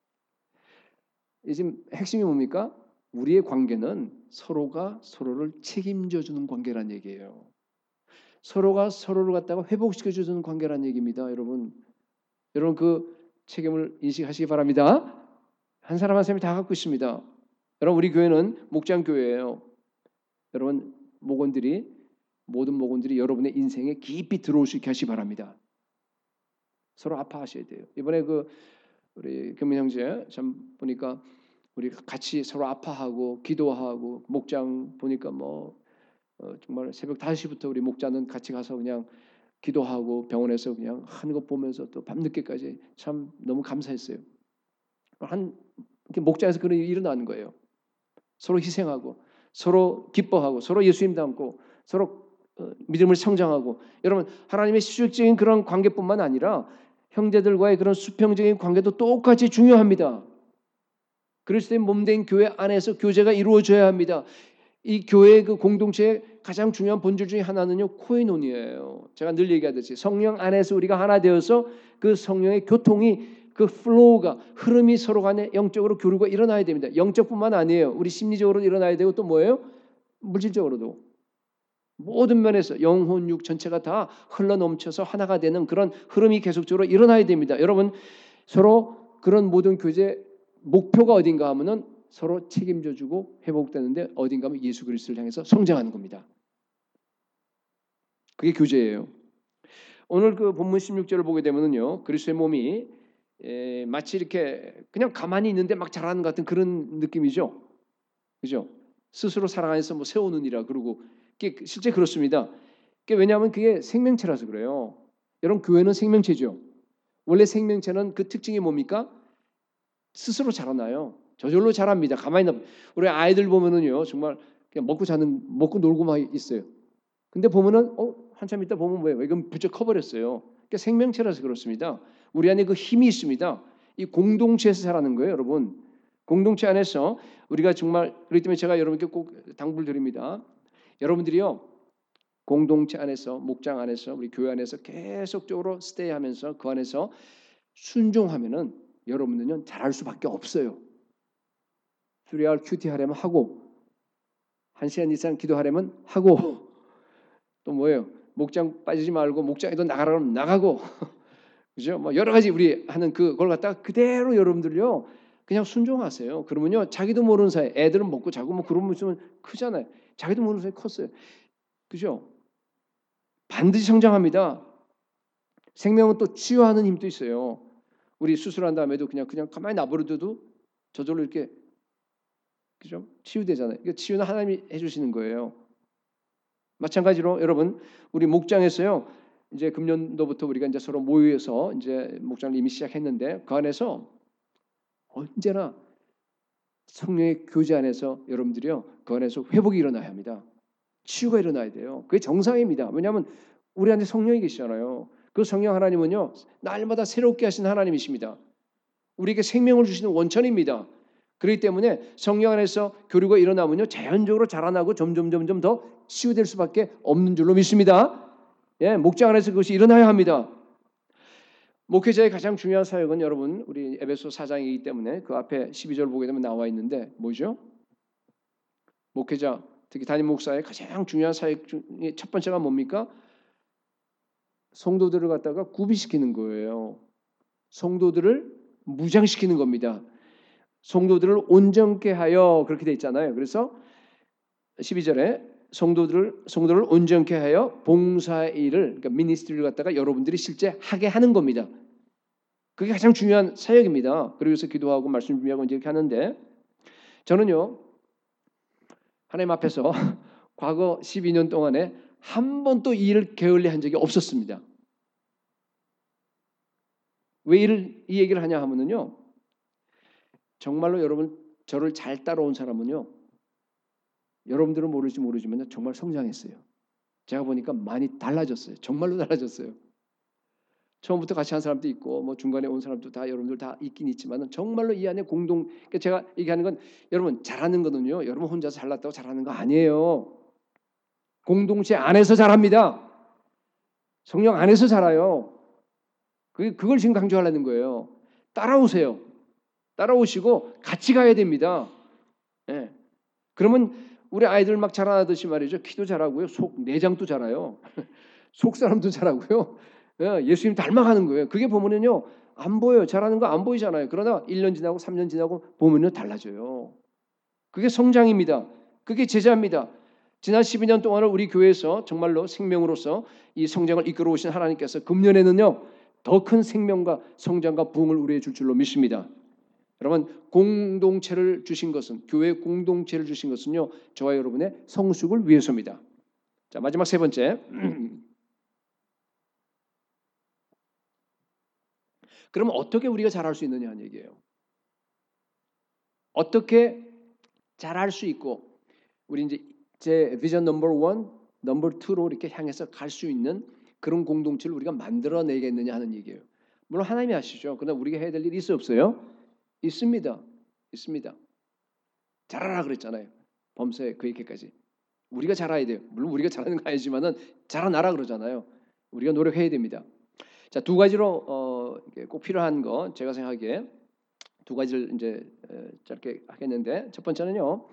지금 핵심이 뭡니까? 우리의 관계는 서로가 서로를 책임져 주는 관계란 얘기예요. 서로가 서로를 갖다가 회복시켜 주는 관계란 얘기입니다, 여러분. 여러분 그 책임을 인식하시기 바랍니다. 한 사람 한 사람이 다 갖고 있습니다. 여러분 우리 교회는 목장 교회예요. 여러분 모든 목원들이 여러분의 인생에 깊이 들어올 수 있게 하시기 바랍니다. 서로 아파하셔야 돼요. 이번에 그 우리 금민 형제 참 보니까 우리 같이 서로 아파하고 기도하고 목장 보니까 뭐 정말 새벽 5시부터 우리 목자는 같이 가서 그냥 기도하고 병원에서 그냥 하는 거 보면서 또 밤늦게까지 참 너무 감사했어요. 이렇게 목장에서 그런 일이 일어나는 거예요. 서로 희생하고 서로 기뻐하고 서로 예수님 닮고 서로 믿음을 성장하고 여러분 하나님의 수직적인 그런 관계뿐만 아니라 형제들과의 그런 수평적인 관계도 똑같이 중요합니다. 그리스도의 몸된 교회 안에서 교제가 이루어져야 합니다. 이 교회의 그 공동체의 가장 중요한 본질 중에 하나는요 코이노니아예요. 제가 늘 얘기하듯이 성령 안에서 우리가 하나 되어서 그 성령의 교통이 그 플로우가 흐름이 서로 간에 영적으로 교류가 일어나야 됩니다. 영적뿐만 아니에요. 우리 심리적으로 일어나야 되고 또 뭐예요? 물질적으로도 모든 면에서 영혼 육 전체가 다 흘러 넘쳐서 하나가 되는 그런 흐름이 계속적으로 일어나야 됩니다. 여러분 서로 그런 모든 교제 목표가 어딘가 하면은 서로 책임져주고 회복되는데 어딘가 하면 예수 그리스도를 향해서 성장하는 겁니다. 그게 교제예요. 오늘 그 본문 16절을 보게 되면은요 그리스도의 몸이 마치 이렇게 그냥 가만히 있는데 막 자라는 것 같은 그런 느낌이죠. 그죠? 스스로 살아가면서 뭐 세우느니라 그러고 실제 그렇습니다. 왜냐하면 그게 생명체라서 그래요. 여러분 교회는 생명체죠. 원래 생명체는 그 특징이 뭡니까? 스스로 자라나요. 저절로 자랍니다. 가만히 우리 아이들 보면은요 정말 그냥 먹고 놀고 막 있어요. 근데 보면은 한참 있다 보면 뭐예요? 이건 부쩍 커버렸어요. 그러니까 생명체라서 그렇습니다. 우리 안에 그 힘이 있습니다. 이 공동체에서 자라는 거예요, 여러분. 공동체 안에서 우리가 정말 그렇기 때문에 제가 여러분께 꼭 당부를 드립니다. 여러분들이요 공동체 안에서 목장 안에서 우리 교회 안에서 계속적으로 스테이하면서 그 안에서 순종하면은 여러분들은 잘할 수밖에 없어요. 3R 큐티 하려면 하고 1시간 이상 기도하려면 하고 또 뭐예요? 목장 빠지지 말고 목장에도 나가라면 나가고 그죠? 뭐 여러 가지 우리 하는 그걸 갖다가 그대로 여러분들요 그냥 순종하세요. 그러면요 자기도 모르는 사이에 애들은 먹고 자고 뭐 그런 모습은 크잖아요. 자기도 모르는 사이에 컸어요. 그죠? 반드시 성장합니다. 생명은 또 치유하는 힘도 있어요. 우리 수술한 다음에도 그냥 가만히 놔버려도 저절로 이렇게 그죠? 치유되잖아요. 이게 치유는 하나님이 해주시는 거예요. 마찬가지로 여러분 우리 목장에서요. 이제 금년도부터 우리가 이제 서로 모여서 이제 목장을 이미 시작했는데 그 안에서 언제나 성령의 교제 안에서 여러분들이요. 그 안에서 회복이 일어나야 합니다. 치유가 일어나야 돼요. 그게 정상입니다. 왜냐하면 우리 안에 성령이 계시잖아요. 그 성령 하나님은요. 날마다 새롭게 하시는 하나님이십니다. 우리에게 생명을 주시는 원천입니다. 그렇기 때문에 성령 안에서 교류가 일어나면요. 자연적으로 자라나고 점점 더 치유될 수밖에 없는 줄로 믿습니다. 예, 목장 안에서 그것이 일어나야 합니다. 목회자의 가장 중요한 사역은 여러분 우리 에베소 4장이기 때문에 그 앞에 12절 보게 되면 나와 있는데 뭐죠? 목회자 특히 담임 목사의 가장 중요한 사역 중에 첫 번째가 뭡니까? 성도들을 갖다가 구비시키는 거예요. 성도들을 무장시키는 겁니다. 성도들을 온전케 하여 그렇게 돼 있잖아요. 그래서 12절에 성도들을 온전케 하여 봉사의 일을 그러니까 미니스트리를 갖다가 여러분들이 실제 하게 하는 겁니다. 그게 가장 중요한 사역입니다. 그래서 기도하고 말씀 준비하고 이제 이렇게 하는데 저는요. 하나님 앞에서 과거 12년 동안에 한 번도 이 일을 게을리한 적이 없었습니다. 왜 이 얘기를 하냐 하면요. 정말로 여러분 저를 잘 따라온 사람은요. 여러분들은 모를지 모르지만 정말 성장했어요. 제가 보니까 많이 달라졌어요. 정말로 달라졌어요. 처음부터 같이 한 사람도 있고 뭐 중간에 온 사람도 다 여러분들 다 있긴 있지만 정말로 이 안에 그러니까 제가 얘기하는 건 여러분 잘하는 거는요. 여러분 혼자서 잘났다고 잘하는 거 아니에요. 공동체 안에서 잘합니다. 성령 안에서 잘해요. 그걸 지금 강조하려는 거예요. 따라오세요. 따라오시고 같이 가야 됩니다. 예. 그러면 우리 아이들 막 자라나듯이 말이죠. 키도 잘하고요. 내장도 잘해요. 속 사람도 잘하고요. 예수님 닮아가는 거예요. 그게 보면은요. 안 보여요. 잘하는 거 안 보이잖아요. 그러나 1년 지나고 3년 지나고 보면요. 달라져요. 그게 성장입니다. 그게 제자입니다. 지난 12년 동안을 우리 교회에서 정말로 생명으로서 이 성장을 이끌어 오신 하나님께서 금년에는요. 더 큰 생명과 성장과 부흥을 우리에게 줄 줄로 믿습니다. 여러분 공동체를 주신 것은 교회 공동체를 주신 것은요. 저와 여러분의 성숙을 위해서입니다. 자, 마지막 세 번째. 그러면 어떻게 우리가 잘할 수 있느냐 하는 얘기예요. 어떻게 잘할 수 있고 우리 이제 제 비전 넘버 1, 넘버 2로 이렇게 향해서 갈 수 있는 그런 공동체를 우리가 만들어내겠느냐 하는 얘기예요. 물론 하나님이 아시죠. 그러나 우리가 해야 될 일이 있어요, 없어요? 있습니다. 잘하라 그랬잖아요. 범사에 그에게까지. 우리가 잘해야 돼요. 물론 우리가 잘하는 거 아니지만은 잘하나라 그러잖아요. 우리가 노력해야 됩니다. 자, 두 가지로 꼭 필요한 거 제가 생각하기에 두 가지를 이제 짧게 하겠는데 첫 번째는요.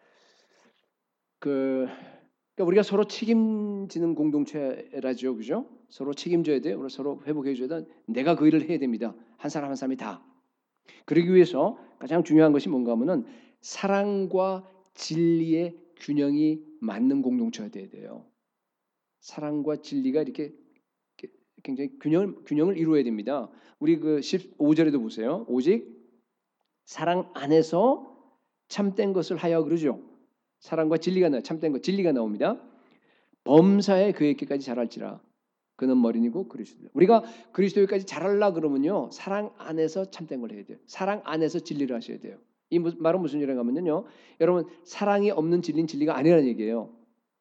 그러니까 우리가 서로 책임지는 공동체라죠, 그죠? 서로 책임져야 돼. 우리 서로 회복해줘야 돼. 내가 그 일을 해야 됩니다. 한 사람 한 사람이 다. 그러기 위해서 가장 중요한 것이 뭔가 하면은 사랑과 진리의 균형이 맞는 공동체가 돼야 돼요. 사랑과 진리가 이렇게 굉장히 균형을 이루어야 됩니다. 우리 그 15절에도 보세요. 오직 사랑 안에서 참된 것을 하여 그러죠. 사랑과 진리가 참된 것 진리가 나옵니다. 범사에 그에게까지 자랄지라 그는 머리니고 그리스도. 우리가 그리스도에까지 자랄라 그러면요. 사랑 안에서 참된 걸 해야 돼요. 사랑 안에서 진리를 하셔야 돼요. 이 말은 무슨 얘기인가 하면요. 여러분 사랑이 없는 진리는 진리가 아니라는 얘기예요.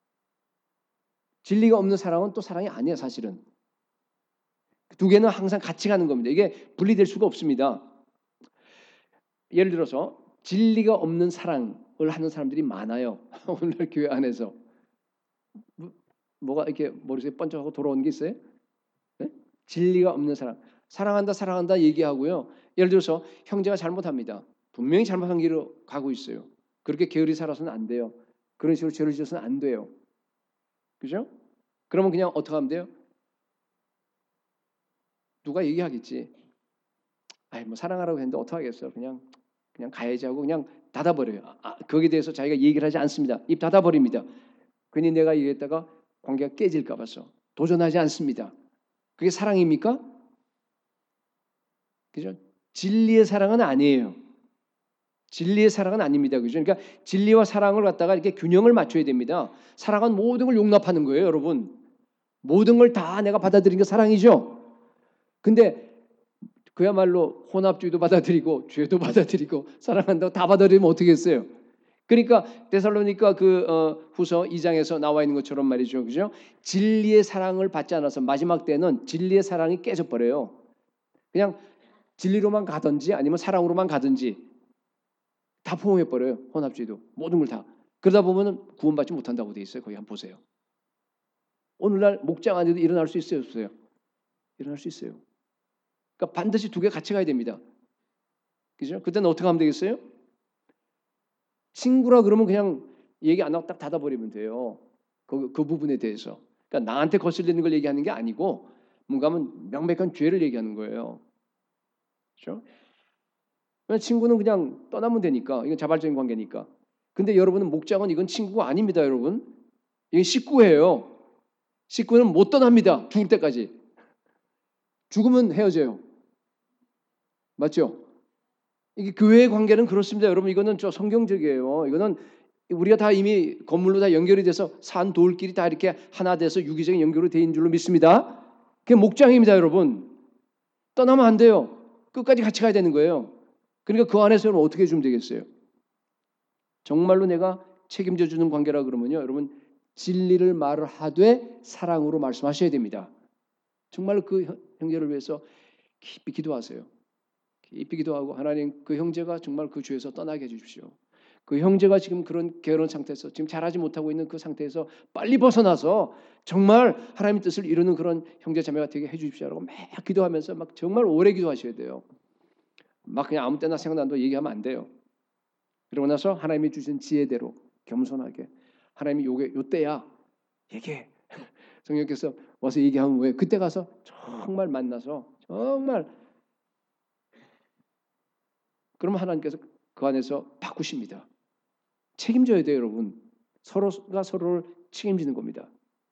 진리가 없는 사랑은 또 사랑이 아니야 사실은. 두 개는 항상 같이 가는 겁니다. 이게 분리될 수가 없습니다. 예를 들어서 진리가 없는 사랑을 하는 사람들이 많아요. 오늘 교회 안에서. 뭐가 이렇게 머릿속에 번쩍하고 돌아오는 게 있어요? 네? 진리가 없는 사랑. 사랑한다 얘기하고요. 예를 들어서 형제가 잘못합니다. 분명히 잘못한 길로 가고 있어요. 그렇게 게으리 살아서는 안 돼요. 그런 식으로 죄를 지어서는 안 돼요. 그죠? 그러면 그냥 어떻게 하면 돼요? 누가 얘기하겠지. 아이 뭐 사랑하라고 했는데 어떻게 하겠어요? 그냥 가야지 하고 그냥 닫아버려요. 거기에 대해서 자기가 얘기를 하지 않습니다. 입 닫아버립니다. 괜히 내가 얘기했다가 관계가 깨질까 봐서 도전하지 않습니다. 그게 사랑입니까? 그죠? 진리의 사랑은 아니에요. 진리의 사랑은 아닙니다. 그죠? 그러니까 진리와 사랑을 갖다가 이렇게 균형을 맞춰야 됩니다. 사랑은 모든 걸 용납하는 거예요, 여러분. 모든 걸 다 내가 받아들이는 게 사랑이죠. 근데 그야말로 혼합주의도 받아들이고 죄도 받아들이고 사랑한다고 다 받아들이면 어떻게 했어요? 그러니까 데살로니가 후서 2장에서 나와 있는 것처럼 말이죠. 그죠? 진리의 사랑을 받지 않아서 마지막 때는 진리의 사랑이 깨져버려요. 그냥 진리로만 가든지 아니면 사랑으로만 가든지 다 포용해버려요. 혼합주의도. 모든 걸 다. 그러다 보면 구원받지 못한다고 돼 있어요. 거기 한번 보세요. 오늘날 목장 안에도 일어날 수 있어요? 없어요? 일어날 수 있어요. 그러니까 반드시 두 개 같이 가야 됩니다. 그죠? 그때는 어떻게 하면 되겠어요? 친구라 그러면 그냥 얘기 안 하고 딱 닫아버리면 돼요. 그 부분에 대해서. 그러니까 나한테 거슬리는 걸 얘기하는 게 아니고 뭔가 하면 명백한 죄를 얘기하는 거예요. 그렇죠? 친구는 그냥 떠나면 되니까. 이건 자발적인 관계니까. 근데 여러분은 목장은 이건 친구가 아닙니다, 여러분. 이건 식구예요. 식구는 못 떠납니다. 죽을 때까지. 죽으면 헤어져요. 맞죠? 이게 교회의 관계는 그렇습니다. 여러분 이거는 저 성경적이에요. 이거는 우리가 다 이미 건물로 다 연결이 돼서 산 돌끼리 다 이렇게 하나 돼서 유기적인 연결이 돼 있는 줄로 믿습니다. 그게 목장입니다, 여러분. 떠나면 안 돼요. 끝까지 같이 가야 되는 거예요. 그러니까 그 안에서 여러분 어떻게 해주면 되겠어요? 정말로 내가 책임져 주는 관계라 그러면요, 여러분 진리를 말을 하되 사랑으로 말씀하셔야 됩니다. 정말로 그 형제를 위해서 깊이 기도하세요. 깊이 기도하고 하나님 그 형제가 정말 그 죄에서 떠나게 해주십시오. 그 형제가 지금 그런 게으른 상태에서 지금 잘하지 못하고 있는 그 상태에서 빨리 벗어나서 정말 하나님의 뜻을 이루는 그런 형제 자매가 되게 해주십시오라고 막 기도하면서 막 정말 오래 기도하셔야 돼요. 막 그냥 아무 때나 생각난다고 얘기하면 안 돼요. 그러고 나서 하나님이 주신 지혜대로 겸손하게 하나님이 요때야 얘기해. 성령께서 와서 얘기하면 왜 그때 가서 정말 만나서 정말 그러면 하나님께서 그 안에서 바꾸십니다. 책임져야 돼요, 여러분. 서로가 서로를 책임지는 겁니다.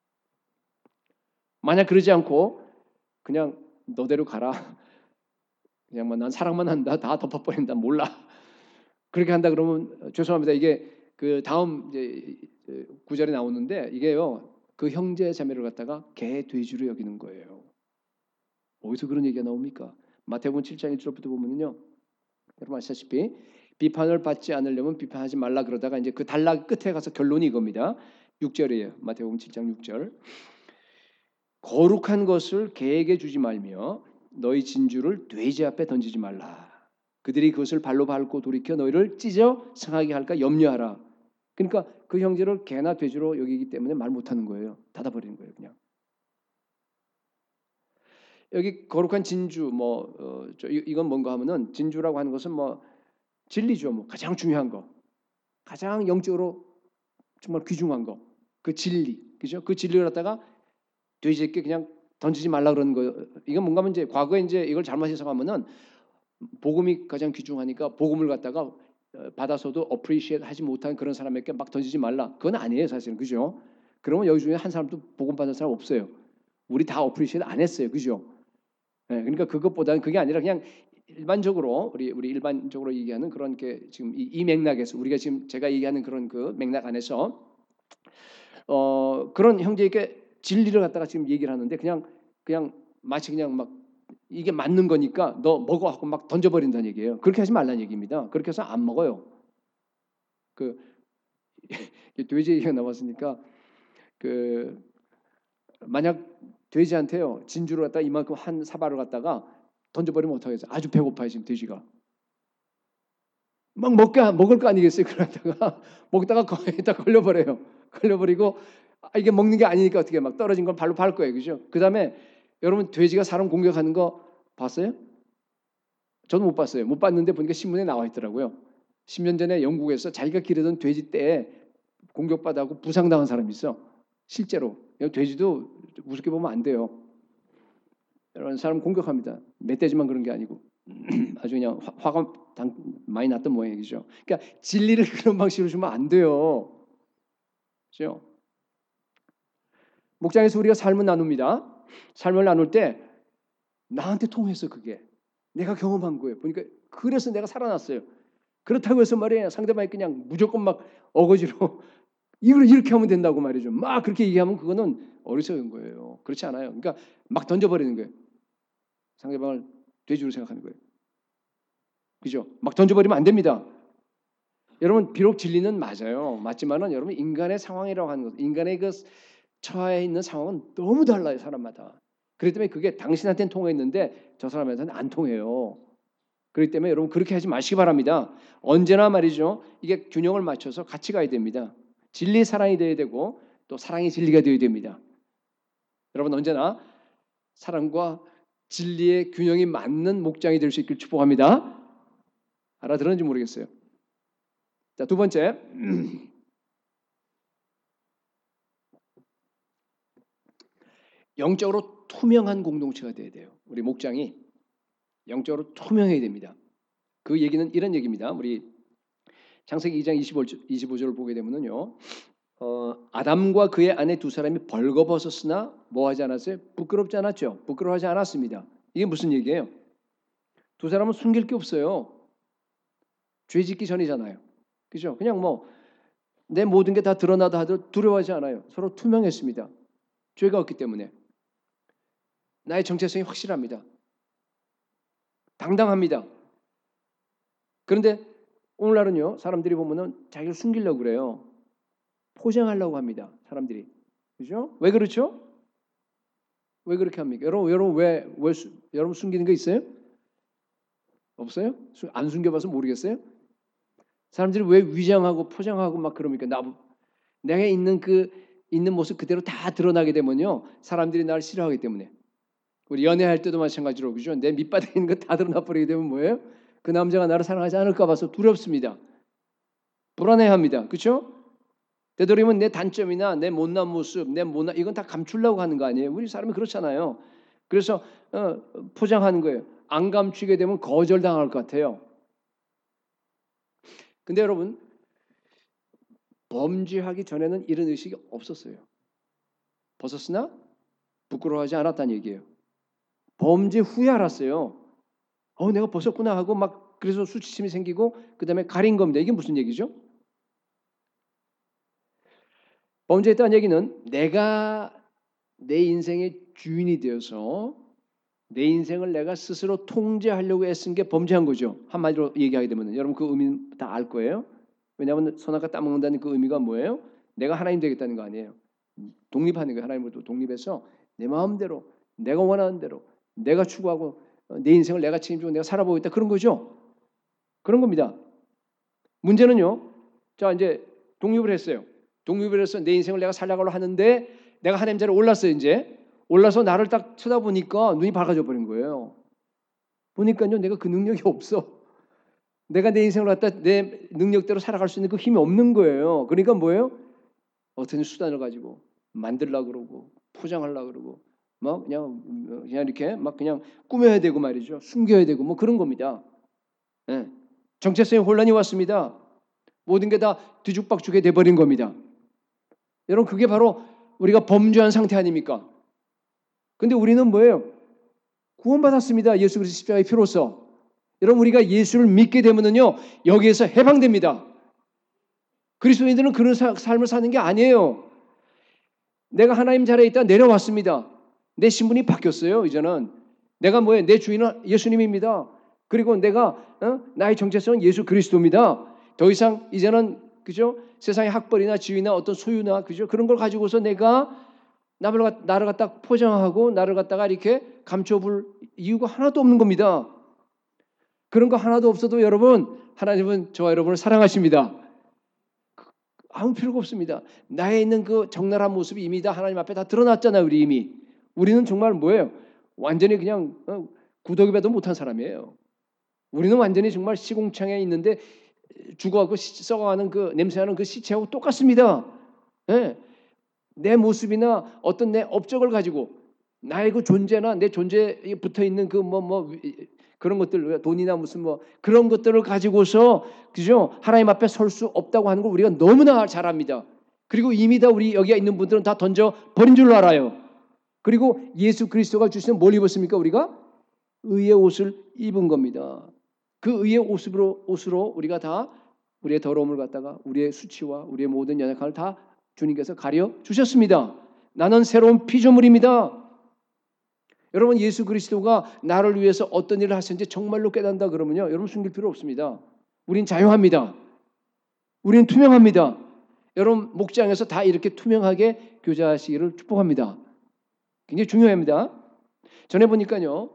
만약 그러지 않고 그냥 너대로 가라. 그냥 난 사랑만 한다. 다 덮어버린다. 몰라. 그렇게 한다 그러면 죄송합니다. 이게 그 다음 이제 구절에 나오는데 이게요. 그 형제 자매를 갖다가 개 돼지로 여기는 거예요. 어디서 그런 얘기가 나옵니까? 마태복음 7장 1절부터 보면요. 여러분 아시다시피 비판을 받지 않으려면 비판하지 말라 그러다가 이제 그 단락 끝에 가서 결론이 이겁니다. 6절이에요. 마태복음 7장 6절. 거룩한 것을 개에게 주지 말며 너희 진주를 돼지 앞에 던지지 말라. 그들이 그것을 발로 밟고 돌이켜 너희를 찢어 상하게 할까 염려하라. 그러니까 그 형제를 개나 돼지로 여기기 때문에 말 못하는 거예요. 닫아버리는 거예요, 그냥. 여기 거룩한 진주 이건 뭔가 하면은 진주라고 하는 것은 진리죠. 가장 중요한 거. 가장 영적으로 정말 귀중한 거. 그 진리. 그죠? 그 진리를 갖다가 돼지에게 그냥 던지지 말라 그러는 거예요. 이건 뭔가 하면 이제 과거에 이제 이걸 잘못 해석하면은 복음이 가장 귀중하니까 복음을 갖다가 받아서도 어프리시에이트 하지 못한 그런 사람에게 막 던지지 말라. 그건 아니에요, 사실은. 그죠? 그러면 여기 중에 한 사람도 복음 받은 사람 없어요. 우리 다 어프리시에이트 안 했어요. 그죠? 네, 그러니까 그것보다는 그게 아니라 그냥 일반적으로 우리 일반적으로 얘기하는 그런 게 지금 이 맥락에서 우리가 지금 제가 얘기하는 그런 그 맥락 안에서 그런 형제에게 진리를 갖다가 지금 얘기를 하는데 그냥 마치 그냥 막 이게 맞는 거니까 너 먹어 하고 막 던져버린다는 얘기예요. 그렇게 하지 말라는 얘기입니다. 그렇게 해서 안 먹어요. 그 돼지 얘기가 나왔으니까 그 만약 돼지한테요 진주를 갖다가 이만큼 한 사발을 갖다가 던져버리면 어떡하겠어요? 아주 배고파요 지금 돼지가. 막 먹을 거 아니겠어요? 그러다가 먹다가 거기다 걸려버려요. 걸려버리고 이게 먹는 게 아니니까 어떻게 막 떨어진 건 발로 밟을 거예요, 그죠? 그 다음에 여러분 돼지가 사람 공격하는 거 봤어요? 저도 못 봤어요. 못 봤는데 보니까 신문에 나와 있더라고요. 10년 전에 영국에서 자기가 기르던 돼지 떼에 공격받아고 부상당한 사람이 있어. 실제로. 돼지도 우습게 보면 안 돼요. 여러분 사람 공격합니다. 멧돼지만 그런 게 아니고 아주 그냥 화가 많이 났던 모양이죠. 그러니까 진리를 그런 방식으로 주면 안 돼요. 그렇죠? 목장에서 우리가 삶을 나눕니다. 삶을 나눌 때 나한테 통해서 그게 내가 경험한 거예요. 보니까 그래서 내가 살아났어요. 그렇다고 해서 말이에요. 상대방이 그냥 무조건 막 어거지로 이렇게 하면 된다고 말이죠. 막 그렇게 얘기하면 그거는 어리석은 거예요. 그렇지 않아요. 그러니까 막 던져버리는 거예요. 상대방을 돼지로 생각하는 거예요. 그죠? 막 던져버리면 안 됩니다. 여러분 비록 진리는 맞아요. 맞지만은 여러분 인간의 상황이라고 하는 것, 인간의 그 처해 있는 상황은 너무 달라요. 사람마다. 그렇기 때문에 그게 당신한테는 통했는데 저 사람한테는 안 통해요. 그렇기 때문에 여러분 그렇게 하지 마시기 바랍니다. 언제나 말이죠. 이게 균형을 맞춰서 같이 가야 됩니다. 진리 사랑이 되어야 되고 또 사랑이 진리가 되어야 됩니다. 여러분 언제나 사랑과 진리의 균형이 맞는 목장이 될 수 있길 축복합니다. 알아들었는지 모르겠어요. 자, 두 번째. 영적으로 투명한 공동체가 돼야 돼요. 우리 목장이 영적으로 투명해야 됩니다. 그 얘기는 이런 얘기입니다. 우리 창세기 2장 25절을 보게 되면요. 아담과 그의 아내 두 사람이 벌거벗었으나 뭐하지 않았어요? 부끄럽지 않았죠. 부끄러워하지 않았습니다. 이게 무슨 얘기예요? 두 사람은 숨길 게 없어요. 죄 짓기 전이잖아요. 그죠? 그냥 뭐 내 모든 게 다 드러나다 하더라도 두려워하지 않아요. 서로 투명했습니다. 죄가 없기 때문에. 나의 정체성이 확실합니다. 당당합니다. 그런데 오늘날은요. 사람들이 보면은 자기를 숨기려고 그래요. 포장하려고 합니다. 사람들이. 그죠? 왜 그렇죠? 왜 그렇게 합니까? 여러분 왜 여러분 숨기는 거 있어요? 없어요? 안 숨겨봐서 모르겠어요? 사람들이 왜 위장하고 포장하고 막 그럽니까? 내가 있는 모습 그대로 다 드러나게 되면요. 사람들이 나를 싫어하기 때문에. 우리 연애할 때도 마찬가지로 그죠? 내 밑바닥에 있는 거 다 드러나 버리게 되면 뭐예요? 그 남자가 나를 사랑하지 않을까 봐서 두렵습니다. 불안해합니다. 그렇죠? 되도록이면 내 단점이나 내 못난 모습, 이건 다 감추려고 하는 거 아니에요? 우리 사람이 그렇잖아요. 그래서 포장하는 거예요. 안 감추게 되면 거절당할 것 같아요. 근데 여러분 범죄하기 전에는 이런 의식이 없었어요. 벗었으나 부끄러워하지 않았다는 얘기예요. 범죄 후에 알았어요. 내가 벗었구나 하고 막 그래서 수치심이 생기고 그다음에 가린 겁니다. 이게 무슨 얘기죠? 범죄했다는 얘기는 내가 내 인생의 주인이 되어서 내 인생을 내가 스스로 통제하려고 애쓴 게 범죄한 거죠. 한마디로 얘기하게 되면 여러분 그 의미 다 알 거예요. 왜냐하면 선악과 따먹는다는 그 의미가 뭐예요? 내가 하나님 되겠다는 거 아니에요. 독립하는 거예요. 하나님으로부터 독립해서 내 마음대로 내가 원하는 대로 내가 추구하고 내 인생을 내가 책임지고 내가 살아보겠다 그런 거죠. 그런 겁니다. 문제는요. 자 이제 독립을 했어요. 독립을 해서 내 인생을 내가 살려가려고 하는데 내가 하나님 자리에 올랐어요. 이제 올라서 나를 딱 쳐다보니까 눈이 밝아져 버린 거예요. 보니까요 내가 그 능력이 없어. 내가 내 인생을 갖다 내 능력대로 살아갈 수 있는 그 힘이 없는 거예요. 그러니까 뭐예요? 어떤 수단을 가지고 만들려고 그러고 포장하려고 그러고 막 그냥 이렇게 막 그냥 꾸며야 되고 말이죠. 숨겨야 되고 뭐 그런 겁니다. 네. 정체성의 혼란이 왔습니다. 모든 게 다 뒤죽박죽이 돼버린 겁니다. 여러분 그게 바로 우리가 범죄한 상태 아닙니까? 근데 우리는 뭐예요? 구원받았습니다. 예수 그리스도 십자가의 피로써. 여러분 우리가 예수를 믿게 되면은요 여기에서 해방됩니다. 그리스도인들은 그런 삶을 사는 게 아니에요. 내가 하나님 자리에 있다 내려왔습니다. 내 신분이 바뀌었어요. 이제는 내가 뭐예요? 내 주인은 예수님입니다. 그리고 내가 나의 정체성은 예수 그리스도입니다. 더 이상 이제는 그죠? 세상의 학벌이나 지위나 어떤 소유나 그죠? 그런 걸 가지고서 내가 나를 갖다 포장하고 나를 갖다가 이렇게 감춰볼 이유가 하나도 없는 겁니다. 그런 거 하나도 없어도 여러분 하나님은 저와 여러분을 사랑하십니다. 아무 필요가 없습니다. 나에 있는 그 적나라한 모습이 이미 다 하나님 앞에 다 드러났잖아요. 우리는 정말 뭐예요? 완전히 그냥 구더기배도 못한 사람이에요. 우리는 완전히 정말 시궁창에 있는데 죽어가고 썩어가는 그 냄새나는 그 시체하고 똑같습니다. 네. 내 모습이나 어떤 내 업적을 가지고 나의 그 존재나 내 존재에 붙어 있는 그 그런 것들 돈이나 무슨 그런 것들을 가지고서 그죠? 하나님 앞에 설 수 없다고 하는 걸 우리가 너무나 잘 압니다. 그리고 이미 다 우리 여기에 있는 분들은 다 던져 버린 줄로 알아요. 그리고 예수 그리스도가 주시는 뭘 입었습니까? 우리가 의의 옷을 입은 겁니다. 그 의의 옷으로 우리가 다 우리의 더러움을 갖다가 우리의 수치와 우리의 모든 연약함을 다 주님께서 가려 주셨습니다. 나는 새로운 피조물입니다. 여러분 예수 그리스도가 나를 위해서 어떤 일을 하셨는지 정말로 깨닫는다 그러면요. 여러분 숨길 필요 없습니다. 우린 자유합니다. 우리는 투명합니다. 여러분 목장에서 다 이렇게 투명하게 교제하시기를 축복합니다. 굉장히 중요합니다. 전에 보니까요.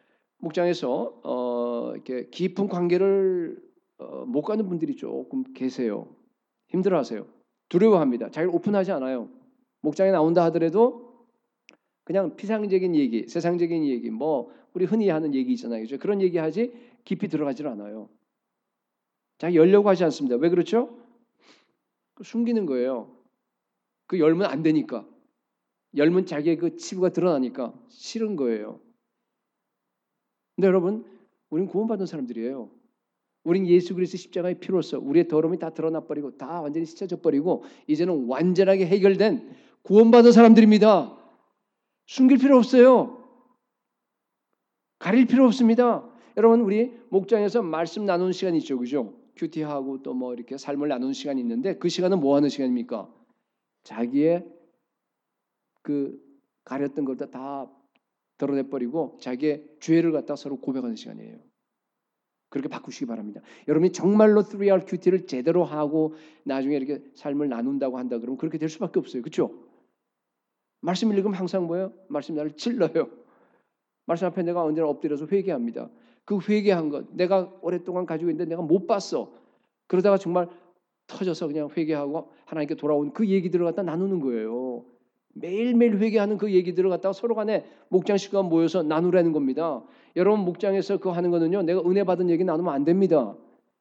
목장에서 이렇게 깊은 관계를 못 가는 분들이 조금 계세요. 힘들어하세요. 두려워합니다. 자기를 오픈하지 않아요. 목장에 나온다 하더라도 그냥 피상적인 얘기, 세상적인 얘기, 뭐 우리 흔히 하는 얘기 있잖아요. 그죠? 그런 얘기하지 깊이 들어가질 않아요. 자기 열려고 하지 않습니다. 왜 그렇죠? 숨기는 거예요. 그 열면 안 되니까. 열면 자기의 그 치부가 드러나니까 싫은 거예요. 근데 여러분, 우린 구원받은 사람들이에요. 우린 예수 그리스도 십자가의 피로써 우리의 더러움이 다 드러나 버리고 다 완전히 씻어져 버리고 이제는 완전하게 해결된 구원받은 사람들입니다. 숨길 필요 없어요. 가릴 필요 없습니다. 여러분 우리 목장에서 말씀 나누는 시간이 있죠. 그죠? 큐티하고 또 뭐 이렇게 삶을 나누는 시간이 있는데 그 시간은 뭐 하는 시간입니까? 자기의 그 가렸던 걸 다 드러내버리고 자기의 죄를 갖다 서로 고백하는 시간이에요. 그렇게 바꾸시기 바랍니다. 여러분이 정말로 3R 큐티를 제대로 하고 나중에 이렇게 삶을 나눈다고 한다 그러면 그렇게 될 수밖에 없어요. 그렇죠? 말씀 읽으면 항상 뭐예요? 말씀 나를 찔러요. 말씀 앞에 내가 언제나 엎드려서 회개합니다. 그 회개한 것 내가 오랫동안 가지고 있는데 내가 못 봤어. 그러다가 정말 터져서 그냥 회개하고 하나님께 돌아온 그 얘기들을 갖다 나누는 거예요. 매일매일 회개하는 그 얘기들을 갖다가 서로 간에 목장 식구가 모여서 나누라는 겁니다. 여러분 목장에서 그거 하는 거는요. 내가 은혜 받은 얘기 나누면 안 됩니다.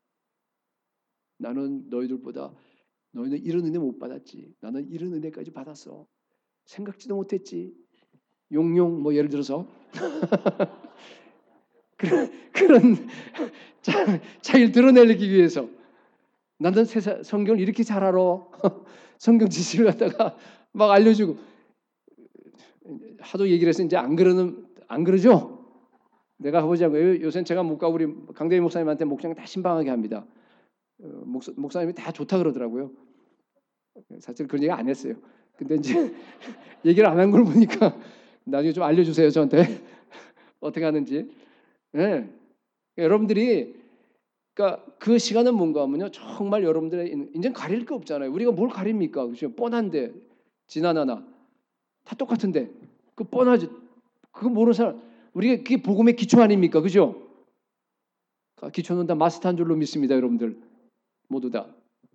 나는 너희들보다 너희는 이런 은혜 못 받았지. 나는 이런 은혜까지 받았어. 생각지도 못했지. 용용 뭐 예를 들어서 그런 자기를 드러내기 위해서 나는 성경을 이렇게 잘 알아. 성경 지식을 갖다가 막 알려주고 하도 얘기를 해서 이제 안 그러죠? 내가 해보자고요. 요새 제가 못 가고 우리 강대희 목사님한테 목장 다 신방하게 합니다. 목사님이 다 좋다 그러더라고요. 사실 그런 얘기 안 했어요. 근데 이제 얘기를 안 한 걸 보니까 나중에 좀 알려주세요 저한테 어떻게 하는지. 네. 여러분들이 그러니까 그 시간은 뭔가 하면요 정말 여러분들의 이제 가릴 게 없잖아요. 우리가 뭘 가립니까? 그죠? 뻔한데 지나나나 다 똑같은데 그 뻔하지. 그거 모르는 사람 우리가 그게 복음의 기초 아닙니까? 그죠? 기초는 다 마스터한 줄로 믿습니다, 여러분들 모두 다.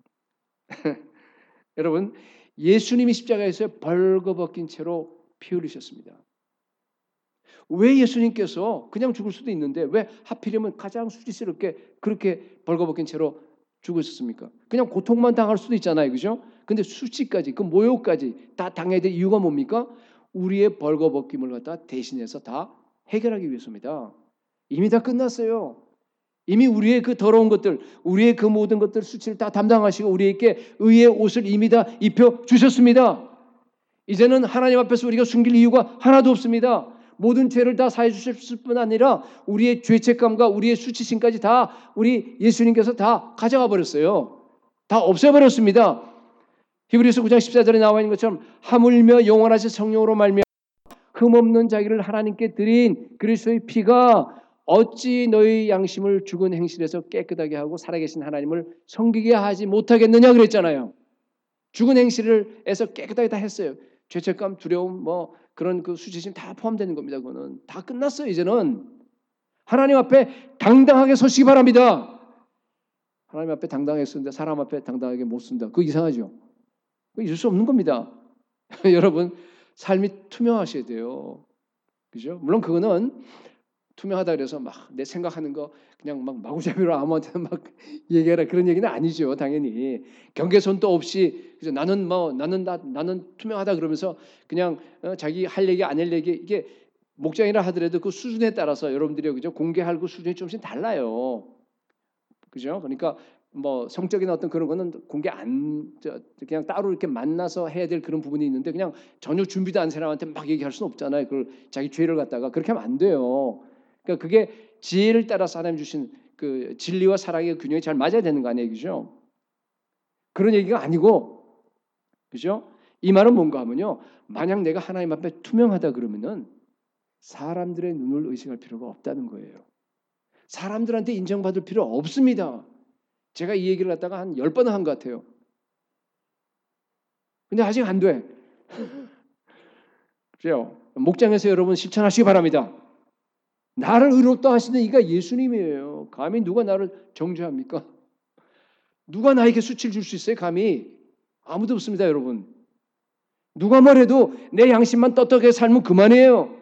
여러분 예수님이 십자가에서 벌거벗긴 채로 피 흘리셨습니다. 왜 예수님께서 그냥 죽을 수도 있는데 왜 하필이면 가장 수치스럽게 그렇게 벌거벗긴 채로 죽으셨습니까? 그냥 고통만 당할 수도 있잖아요, 그죠? 근데 수치까지 그 모욕까지 다 당해야 될 이유가 뭡니까? 우리의 벌거벗김을 갖다 대신해서 다 해결하기 위해서입니다. 이미 다 끝났어요. 이미 우리의 그 더러운 것들, 우리의 그 모든 것들 수치를 다 담당하시고 우리에게 의의 옷을 이미 다 입혀 주셨습니다. 이제는 하나님 앞에서 우리가 숨길 이유가 하나도 없습니다. 모든 죄를 다 사해 주셨을 뿐 아니라 우리의 죄책감과 우리의 수치심까지 다 우리 예수님께서 다 가져가 버렸어요. 다 없애버렸습니다. 히브리서 9장 14절에 나와 있는 것처럼 하물며 영원하신 성령으로 말미암아 흠없는 자기를 하나님께 드린 그리스도의 피가 어찌 너희 양심을 죽은 행실에서 깨끗하게 하고 살아계신 하나님을 섬기게 하지 못하겠느냐 그랬잖아요. 죽은 행실에서 깨끗하게 다 했어요. 죄책감, 두려움, 뭐 그런 그 수치심 다 포함되는 겁니다. 그거는 다 끝났어요. 이제는 하나님 앞에 당당하게 서시기 바랍니다. 하나님 앞에 당당하게 쓰는데 사람 앞에 당당하게 못 쓴다. 그거 이상하죠. 그거 있을 수 없는 겁니다. 여러분 삶이 투명하셔야 돼요. 그죠? 물론 그거는 투명하다 그래서 막 내 생각하는 거 그냥 막 마구잡이로 아무한테나 막 얘기하라 그런 얘기는 아니죠. 당연히 경계선도 없이 그래서 나는 투명하다 그러면서 그냥 자기 할 얘기 안 할 얘기 이게 목장이라 하더라도 그 수준에 따라서 여러분들이 그죠 공개할 그 수준이 조금씩 달라요. 그죠? 그러니까 뭐 성적인 어떤 그런 거는 공개 그냥 따로 이렇게 만나서 해야 될 그런 부분이 있는데 그냥 전혀 준비도 안 사람한테 막 얘기할 수는 없잖아요. 그걸 자기 죄를 갖다가 그렇게 하면 안 돼요. 그러니까 그게 지혜를 따라서 하나님 주신 그 진리와 사랑의 균형이 잘 맞아야 되는 거 아니에요, 그죠? 그런 얘기가 아니고, 그죠? 이 말은 뭔가 하면요, 만약 내가 하나님 앞에 투명하다 그러면은 사람들의 눈을 의식할 필요가 없다는 거예요. 사람들한테 인정받을 필요 없습니다. 제가 이 얘기를 갖다가 한 10번은 한 것 같아요. 근데 아직 안 돼. 그래요. 목장에서 여러분 실천하시기 바랍니다. 나를 의롭다 하시는 이가 예수님이에요. 감히 누가 나를 정죄합니까? 누가 나에게 수치를 줄 수 있어요? 감히 아무도 없습니다, 여러분. 누가 뭐래도 내 양심만 떳떳하게 살면 그만이에요.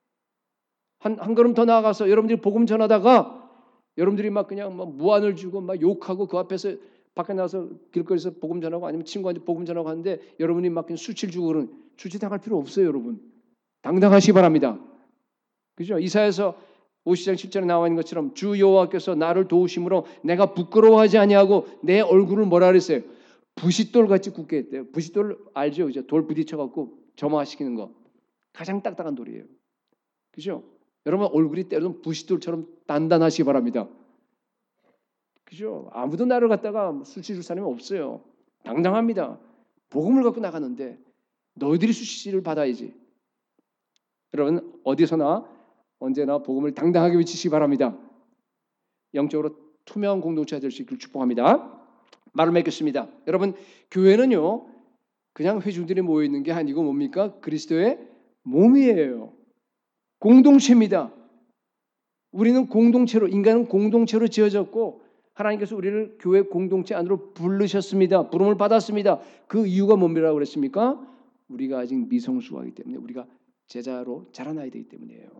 한 걸음 더 나아가서 여러분들이 복음 전하다가 여러분들이 막 그냥 막 무안을 주고 막 욕하고 그 앞에서 밖에 나가서 길거리에서 복음 전하고 아니면 친구한테 복음 전하고 하는데 여러분이 막 그냥 수치를 주고 그런 수치당할 필요 없어요, 여러분. 당당하시기 바랍니다. 그죠? 이사야서 50장 7절에 나와 있는 것처럼 주 여호와께서 나를 도우심으로 내가 부끄러워하지 아니하고 내 얼굴을 뭐라 그랬어요? 부싯돌 같이 굳게 했대요. 부싯돌 알죠? 그죠? 돌 부딪혀 갖고 점화시키는 거. 가장 딱딱한 돌이에요. 그죠? 여러분 얼굴이 때로는 부싯돌처럼 단단하시기 바랍니다. 그죠? 아무도 나를 갖다가 수치 줄 사람이 없어요. 당당합니다. 복음을 갖고 나가는데 너희들이 수치를 받아야지. 여러분 어디서나 언제나 복음을 당당하게 외치시기 바랍니다. 영적으로 투명한 공동체가 될 수 있기를 축복합니다. 말을 맺겠습니다. 여러분 교회는요 그냥 회중들이 모여 있는 게 아니고 뭡니까? 그리스도의 몸이에요. 공동체입니다. 우리는 공동체로 인간은 공동체로 지어졌고 하나님께서 우리를 교회 공동체 안으로 부르셨습니다. 부름을 받았습니다. 그 이유가 뭐라고 그랬습니까? 우리가 아직 미성숙하기 때문에 우리가 제자로 자라나야 되기 때문이에요.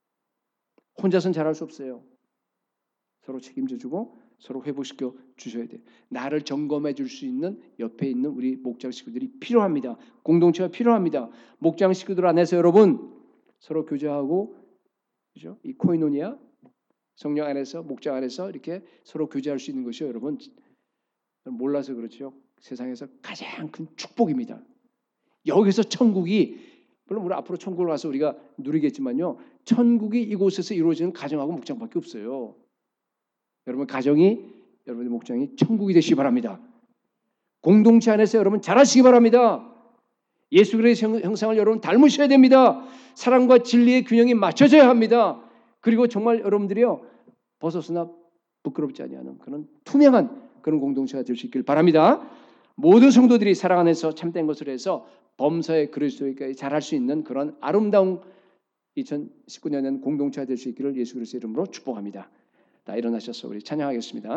혼자서는 잘할 수 없어요. 서로 책임져 주고 서로 회복시켜 주셔야 돼요. 나를 점검해 줄 수 있는 옆에 있는 우리 목장 식구들이 필요합니다. 공동체가 필요합니다. 목장 식구들 안에서 여러분 서로 교제하고 그죠? 이 코이노니아 성령 안에서 목장 안에서 이렇게 서로 교제할 수 있는 것이 여러분 몰라서 그렇죠. 세상에서 가장 큰 축복입니다. 여기서 천국이 물론 우리 앞으로 천국을 가서 우리가 누리겠지만요. 천국이 이곳에서 이루어지는 가정하고 목장밖에 없어요. 여러분 가정이 여러분의 목장이 천국이 되시기 바랍니다. 공동체 안에서 여러분 잘하시기 바랍니다. 예수 그리스도의 형상을 여러분 닮으셔야 됩니다. 사랑과 진리의 균형이 맞춰져야 합니다. 그리고 정말 여러분들이요 벗어서나 부끄럽지 아니하는 그런 투명한 그런 공동체가 될 수 있길 바랍니다. 모든 성도들이 사랑 안에서 참된 것을 해서 범사의 그리스도에게 잘할 수 있는 그런 아름다운 2019년에는 공동체가 될 수 있기를 예수 그리스도의 이름으로 축복합니다. 다 일어나셔서 우리 찬양하겠습니다.